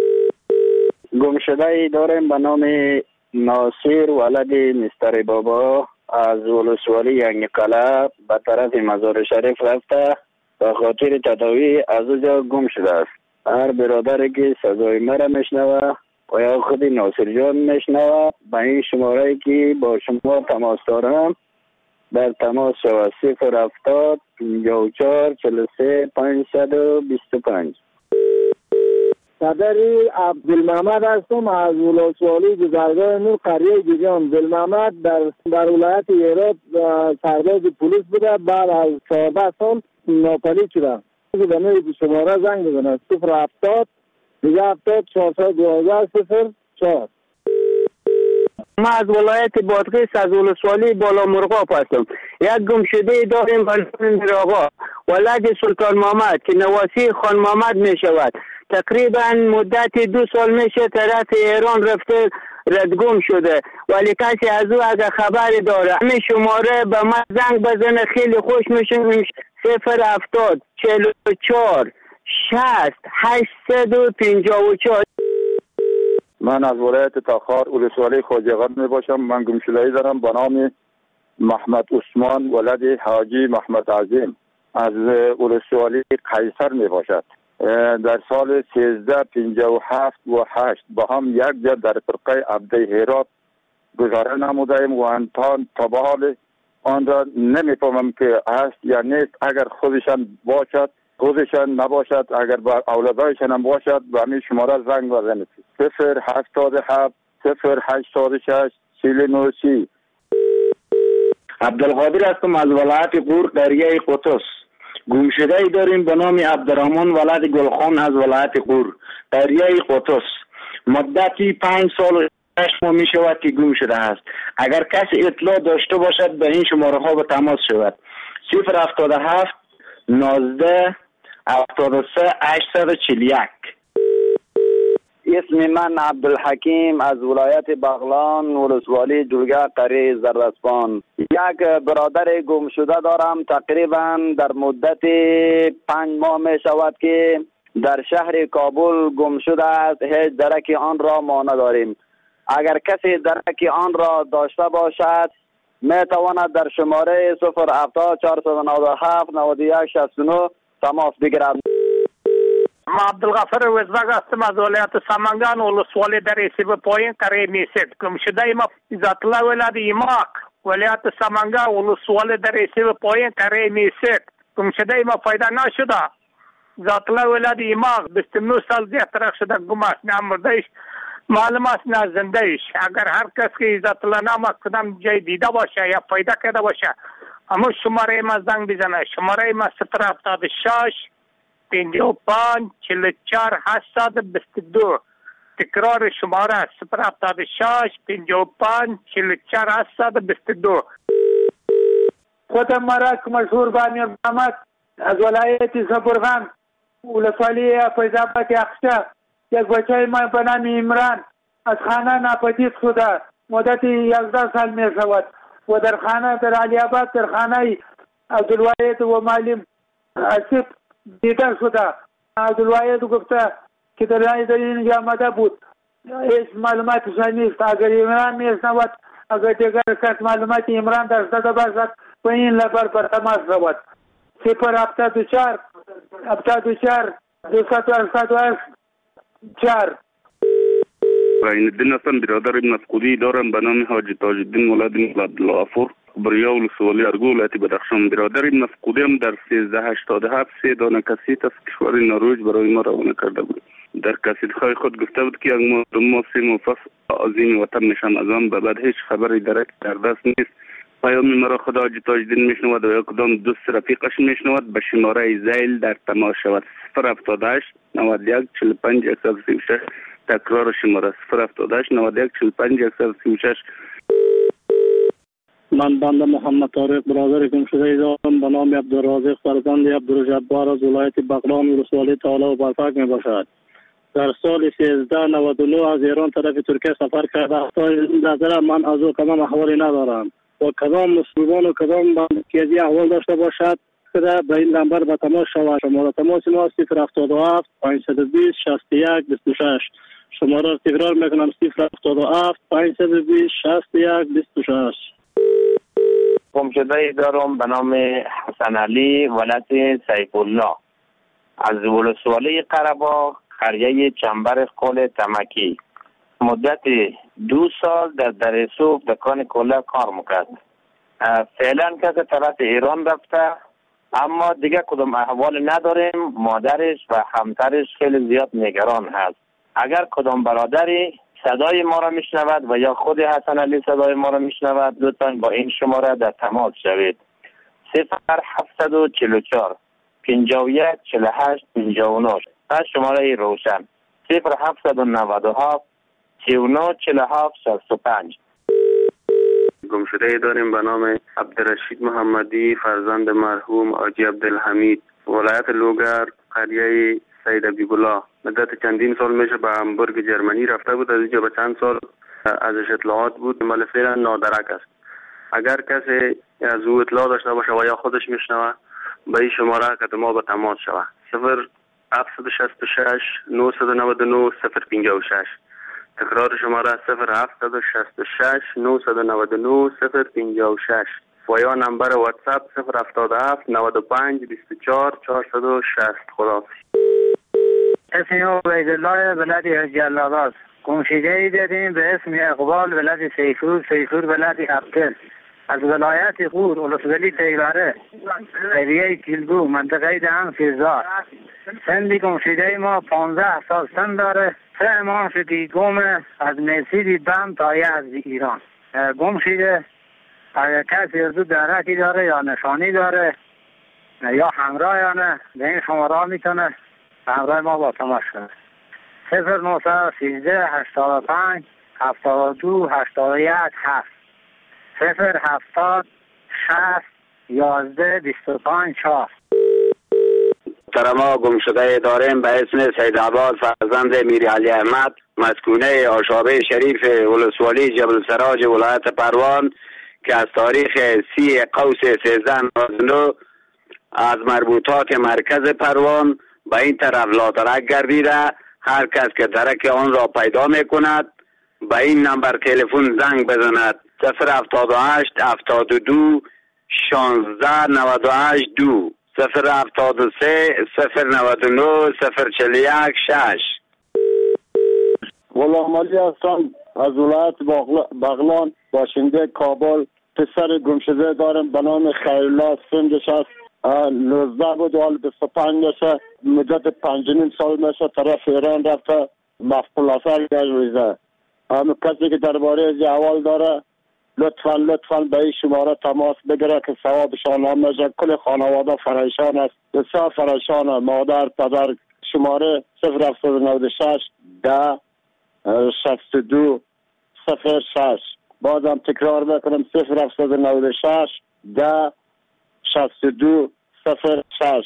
گمشده داریم به نام ناصر ولد مستر بابا از ولسوالی ینگقلعه به طرف مزار شریف رفته به خاطر تداوی از اونجا گم شده است. هر برادری که صدای مرا میشنوه و یا خود ناصر جان میشنوه به این شماره که با شما تماس دارم در تماس شود. صفر هفتاد پنجاه و چهار چهل و سه پانصد و بیست و پنج. صدر عبدالمحمد هستم از ولسوالی گذرگاه نور قریه گیجان. عبدالمحمد در در ولایت هرات سرباز پلیس بوده. بعد از چهارده سال ناپدید شده. به نوع شماره زنگ بزنه. صفر هفتاد دیگه هفتاد چهارصد دوازده صفر چهار. ما از ولایت بادغیس از ولسوالی بالا مرغاب هستم. یک گمشده داریم به نام میرآقا ولد سلطان محمد که نواسی خان محمد می شود. تقریبا مدت دو سال میشه طرف ایران رفته ردگم شده، ولی کسی از او اگه خبری داره همین شماره به من زنگ بزنه خیلی خوش میشه. صفر هفتاد چهل و چهار شصت هشتصد و پنجاه و چهار. من از ولایت تاخار ولسوالی خوجقان می باشم. من گمشده‌ای دارم به نام محمد عثمان ولد حاجی محمد عظیم از ولسوالی قیصر می باشد. در سال سیزده پنجاه و هفت و هشت با هم یک جا در فرقه عبده هرات گذاره نمودیم و انتان طبال آن را نمیفهمم که هست یا نیست. اگر خودشان باشد خودشان نباشد، اگر با اولادایشان هم باشد به همین شماره زنگ بزنید. صفر هفتاد و هفت صفر هشتاد و شش چهل و نه سی. عبدالقادر هستم از ولایت غور قریه قطس. گمشده ای داریم به نام عبدالرحمن ولد گلخان از ولایت غور قریه قطس. مدتی پنج سال و شش ماه می شود که گم شده است. اگر کسی اطلاع داشته باشد به این شماره ها به تماس شود. صفر هفتاد و هفت نوزده هفتاد و سه هشتصد و چهل و یک. اسم من عبدالحکیم از ولایت بغلان ولسوالی جلگه قریه زردسپان. یک برادر گم شده دارم. تقریبا در مدت پنج ماه می شود که در شهر کابل گم شده است. هیچ درک آن را ما نداریم. اگر کسی درک آن را داشته باشد می تواند در شماره صفر هفتاد چهارصد و نود و هفت نود و یک شصت و نه تماس بگیرد. ما عبدالغفر وزبگ هستم از ولایت سمنگان ولسوالی در سیب پایین قریه میسید. گم شده ما عزت الله ولد ایماق ولایت سمنگان ولسوالی در سیب پایین قریه میسید. گم شده ما پیدا نشده. عزت الله ولد ایماق بیست و نه سال دیگه ترک شده گم است. نه مردهش معلوم است نه زندهش. اگر هر کس که عزت الله نام کدام جای دیده باشه یا پیدا کرده باشه اما شماره ما زنگ بزنه. شماره ما صفر هفتاد و شش پنجاه و پنج چهل و چهار هشتصد و بیست و دو. تکرار شماره صفر هفتاد و شش پنجاه و پنج چهل و چهار هشتصد و بیست و دو. خودم مرک مشهور بانی محمد از ولایت زبرغان ولسوالی فیض‌آباد اقشا. یک بچه ما به نام عمران از خانه ناپدید شده مدت یازده سال می شود و در خانه در علی آباد در خانه عبدالواحد و معلم آصف دیده شده. عبدالواحد گفته که در اینجا آمده بود. هیچ معلوماتش نیست. اگر عمران میشنود اگر دیگر کس معلومات عمران داشته باشد و این لبر بر تماس شود. صفر هفتاد و چهار هفتاد و چهار دویست و هشتاد و هشت چهار. عین الدین هستم. برادر مفقودی دارم به نام حاجی تاج الدین ولد عبدالغفور بریا ولسوالی ارگو ولایت بدخشان. برادر مفقودی هم در سیزده هشتاد و هفت سه دانه کسیت از کشور نروژ برای ما روانه کرده بود. در کسیت‌های خود گفته بود که یک ماه دو ماه سه ماه پس از این وطن میشم. از آن به بعد هیچ خبری درک در دست نیست. پیام مرا خدا حاجی تاج الدین میشنود و یا کدام دوست رفیقش میشنود به شماره زیل در تماس شود. صفر هفتاد و هشت نود و یک چهل و پنج صد و سی و شش. تکرار شماره صفر هفتاد و هشت نود و یک چهل و پنج صد و سی و شش. من بنده محمد طارق برادر گم شده دارم به نام عبدالرازق فرزند عبدالجبار از ولایت بغلان ولسوالی تاله و برفک می باشد. در سال سیزده نود و نه از ایران طرف ترکیه سفر کرده. تا نظر من از او کدام احوالی ندارم و کدام مسلمان و کدام بندگی احوال داشته باشد که به این نمبر به تماس شود. شماره تماس ما صفر هفتاد و هفت پانصد و بیست شصت و یک بیست و شش. شماره را تکرار میکنم صفر هفتاد و هفت پانصد و بیست شصت و یک بیست و شش. گمشده ای دارم به نام حسن علی ولد سیف الله از ولسوالی قره‌باغ قریه چنبر قل تمکی. مدت دو سال در درسوب دکان کله کار میکرد. فعلا که طرف ایران رفته اما دیگه کدام احوال نداریم. مادرش و همسرش خیلی زیاد نگران هست. اگر کدام برادری صدای ما را میشنود و یا خود حسن علی صدای ما را میشنود لطفاً با این شماره در تماس شوید. صفر هفتصد و چهل و چهار پنجاه و یک چهل و هشت پنجاه و نه. پس شماره روشن صفر هفتصد و نود و هفت سی و نه چهل و هفت شصت و پنج. گمشده داریم به نام عبدالرشید محمدی فرزند مرحوم حاجی عبدالحمید ولایت لوگر قریه سید عبیب‌الله. مدت چندین سال میشه به همبورگ جرمنی رفته بود. از اینجا به چند سال ازش اطلاعات بود ولی فعلا نادرک است. اگر کسی از او اطلاع داشته باشه و یا خودش میشنوه به این شماره که ما به تماس شوه. صفر هفتصد و شصت و شش نهصد و نود و نه صفر پنجاه و شش. تکرار شماره صفر هفتصد و شصت و شش نهصد و نود و نه صفر پنجاه و شش و یا نمبر واتساپ صفر هفتاد و هفت نود و پنج بیست و چهار چهارصد و شصت. خداحافظ. اسم عبیدالله ولد جلال‌آباد. گمشده ای داریم به اسم اقبال ولد سیفور سیفور ولد عبدل از ولایت غور ولسوالی تیلاره قریه کلگو منطقه دهن فیزار سندی گمشده ما پانزده سال سن داره. سه ماه شدی گم از میسیدی بم تایه از ایران گم شده. اگر کسی از دو درکی داره یا نشانی داره یا همراه یا نه به این شماره میتونه همراه ما با تماس کنه. صفر نهصد سیزده هشتاد و پنج هفتاد و دو هشتاد و یک هفت صفر هفتاد شصت یازده بیست و پنج چهار. در ما گمشده داریم به اسم سید عباد فرزند میری علی احمد مسکونه آشابه شریف ولسوالی جبل سراج ولایت پروان که از تاریخ سی قوس سیزده نود و نه از مربوطات مرکز پروان به این طرف لاترک گردیده. هر کس که درک آن را پیدا می کند به این نمبر تلفن زنگ بزند صفر هفتاد و هشت هفتاد و دو شانزده نود و هشت دو صفر هفتاد و سه صفر نود و نه صفر چهل و یک شش. غلام علی هستم از ولایت بغلان باشنده کابل. پسر گمشده دارم به نام خیرالله سندش است. نوزده بود و حال بیست و پنج میشه. مدت پنج نیم سال میشه طرف ایران رفته مفقود اثر گشته. همه کسی که درباره از احوال داره لطفا لطفا به این شماره تماس بگیره که ثوابشان هم میشه. کل خانواده فرایشان است، بسیار فرایشان. مادر پدر. شماره صفر هفتاد و نود و شش ده شصت و دو صفر شش. بازم تکرار بکنم صفر هفتاد و نود و شش ده شصت و دو صفر شش.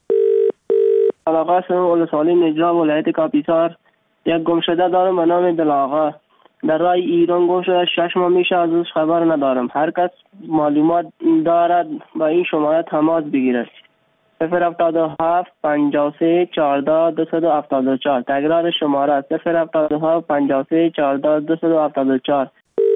آقا اسم ولسوالی نجراب ولایت کاپیسار. یک گمشده دارم به نام دلاغا در راه ایران گم شده. شش ماه میشه از ازش خبر ندارم. هر کس معلومات دارد با این شماره تماس بگیرد. صفر هفتاد و هفت پنجاه و سه چهارده دویست و هفتاد و چهار. تکرار شماره صفر هفتاد و هفت پنجاه و سه چهارده دویست و هفتاد و چهار.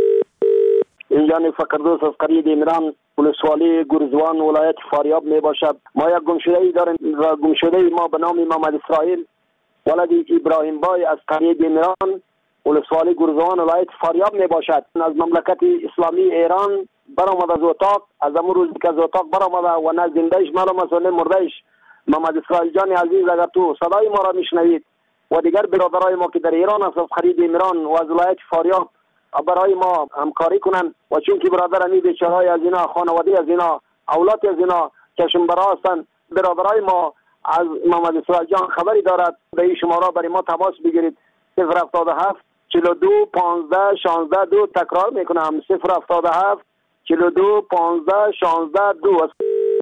اینجا فقردوس از قریه دیمران ولسوالی گرزوان ولایت فاریاب می باشد. ما یک گمشده ای داریم. گمشده ما به نام محمد اسرائیل ولد ابراهیم بای از قریه دیمران ولسوالی گرزوان ولایت فاریاب می باشد. از مملکت اسلامی ایران برآمد از اتاق. از امروز روزی که از اتاق برآمد و نه زندهش معلوم است و نه مردهش. محمد اسرائیل جان عزیز اگر تو صدای ما را میشنوید و دیگر برادرای ما که در ایران است از قریه دیمران و از ولایت فاریاب برای ما همکاری کنن و چون که برادر امی بیچارهای از اینا خانواده از اینا اولاد از اینا چشم برا هستن برادرای ما از محمد اسرائیل جان خبری دارد به این شماره برای ما تماس بگیرید صفر هفتاد و هفت چهل و دو پانزده شانزده دو. تکرار میکنم صفر هفتاد و هفت چهل و دو پانزده شانزده دو.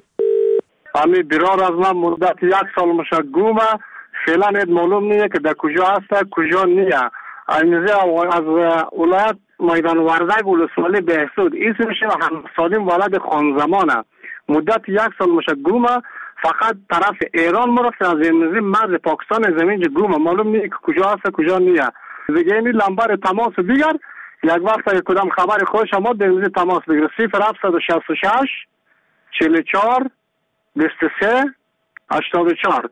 امی برادر از من مدت یک سال میشه گومه. فعلا اد معلوم نیه که در کجا هست کجا نیه. اینجا از ولایت میدان وردک ولسوالی بهسود اسمش هم سالم ولد خان زمانه. مدت یک سال میشه گومه. فقط طرف ایران مرفت از این مرز پاکستان زمین گومه. معلوم نیه که کجا هست کجا نیه. دیگه این لمبر تماس دیگر یک وقت اگه کدام خبر خوش ما در تماس بگیره صفر هفتصد و شصت و شش چهل و چهار بیست و سه هشتاد و چهار.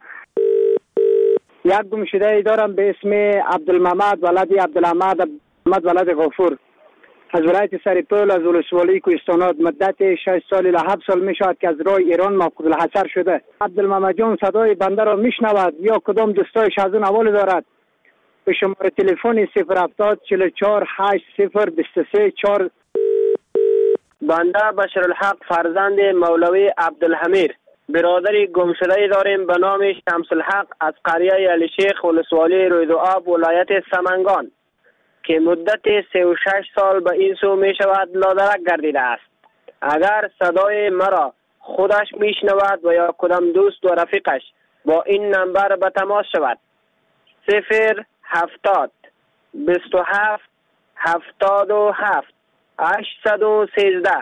یک گمشده ای دارم به اسم عبدالمحمد ولد عبدالحمد محمد ولد غفور از ولایت سرپل از ولسوالی کوهستانات. مدت شش سال الی هفت سال می شود که از راه ایران مفقود الحصر شده. عبدالمحمد جان صدای بنده را میشنود یا کدام دوستایش از اون حواله دارد به شماره تلفن صفر هفتاد چهل و چهار هشت صفر بیست و سه چهار. بنده بشرالحق فرزند مولوی عبدالحمید برادری گمشده داریم به نام شمس الحق از قریه علی شیخ ولسوالی رویدوآب ولایت سمنگان که مدت سه و شش سال به این سو می شود لادرک گردیده است. اگر صدای مرا خودش می شنود و یا کدام دوست و رفیقش با این نمبر به تماس شود صفر هفتاد بیست و هفت هفتاد و هفت هشتصد و سیزده.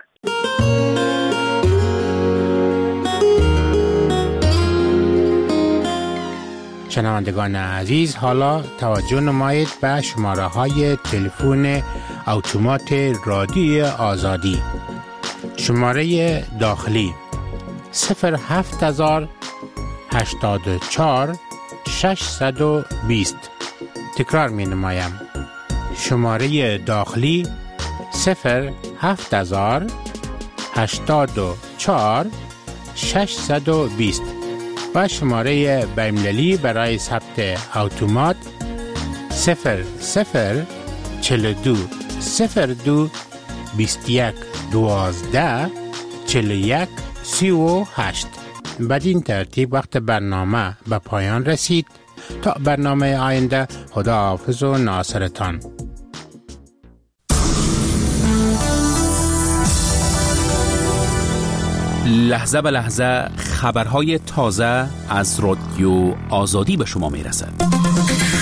شنوندگان عزیز، حالا توجه نمایید به شماره های تلفن اتومات رادیو آزادی. شماره داخلی صفر هفت هزار هشتاد و چهار ششصد و بیست. تکرار می نمایم. شماره داخلی صفر هفت هزار هشتاد و چهار ششصد و بیست و شماره بین‌المللی برای ثبت اتومات صفر صفر چهل و دو صفر دو بیست و یک دوازده چهل و یک سی و هشت. بدین ترتیب وقت برنامه به پایان رسید. تا برنامه آینده، خدا حافظ و ناصرتان. لحظه به لحظه خبرهای تازه از رادیو آزادی به شما می رسد.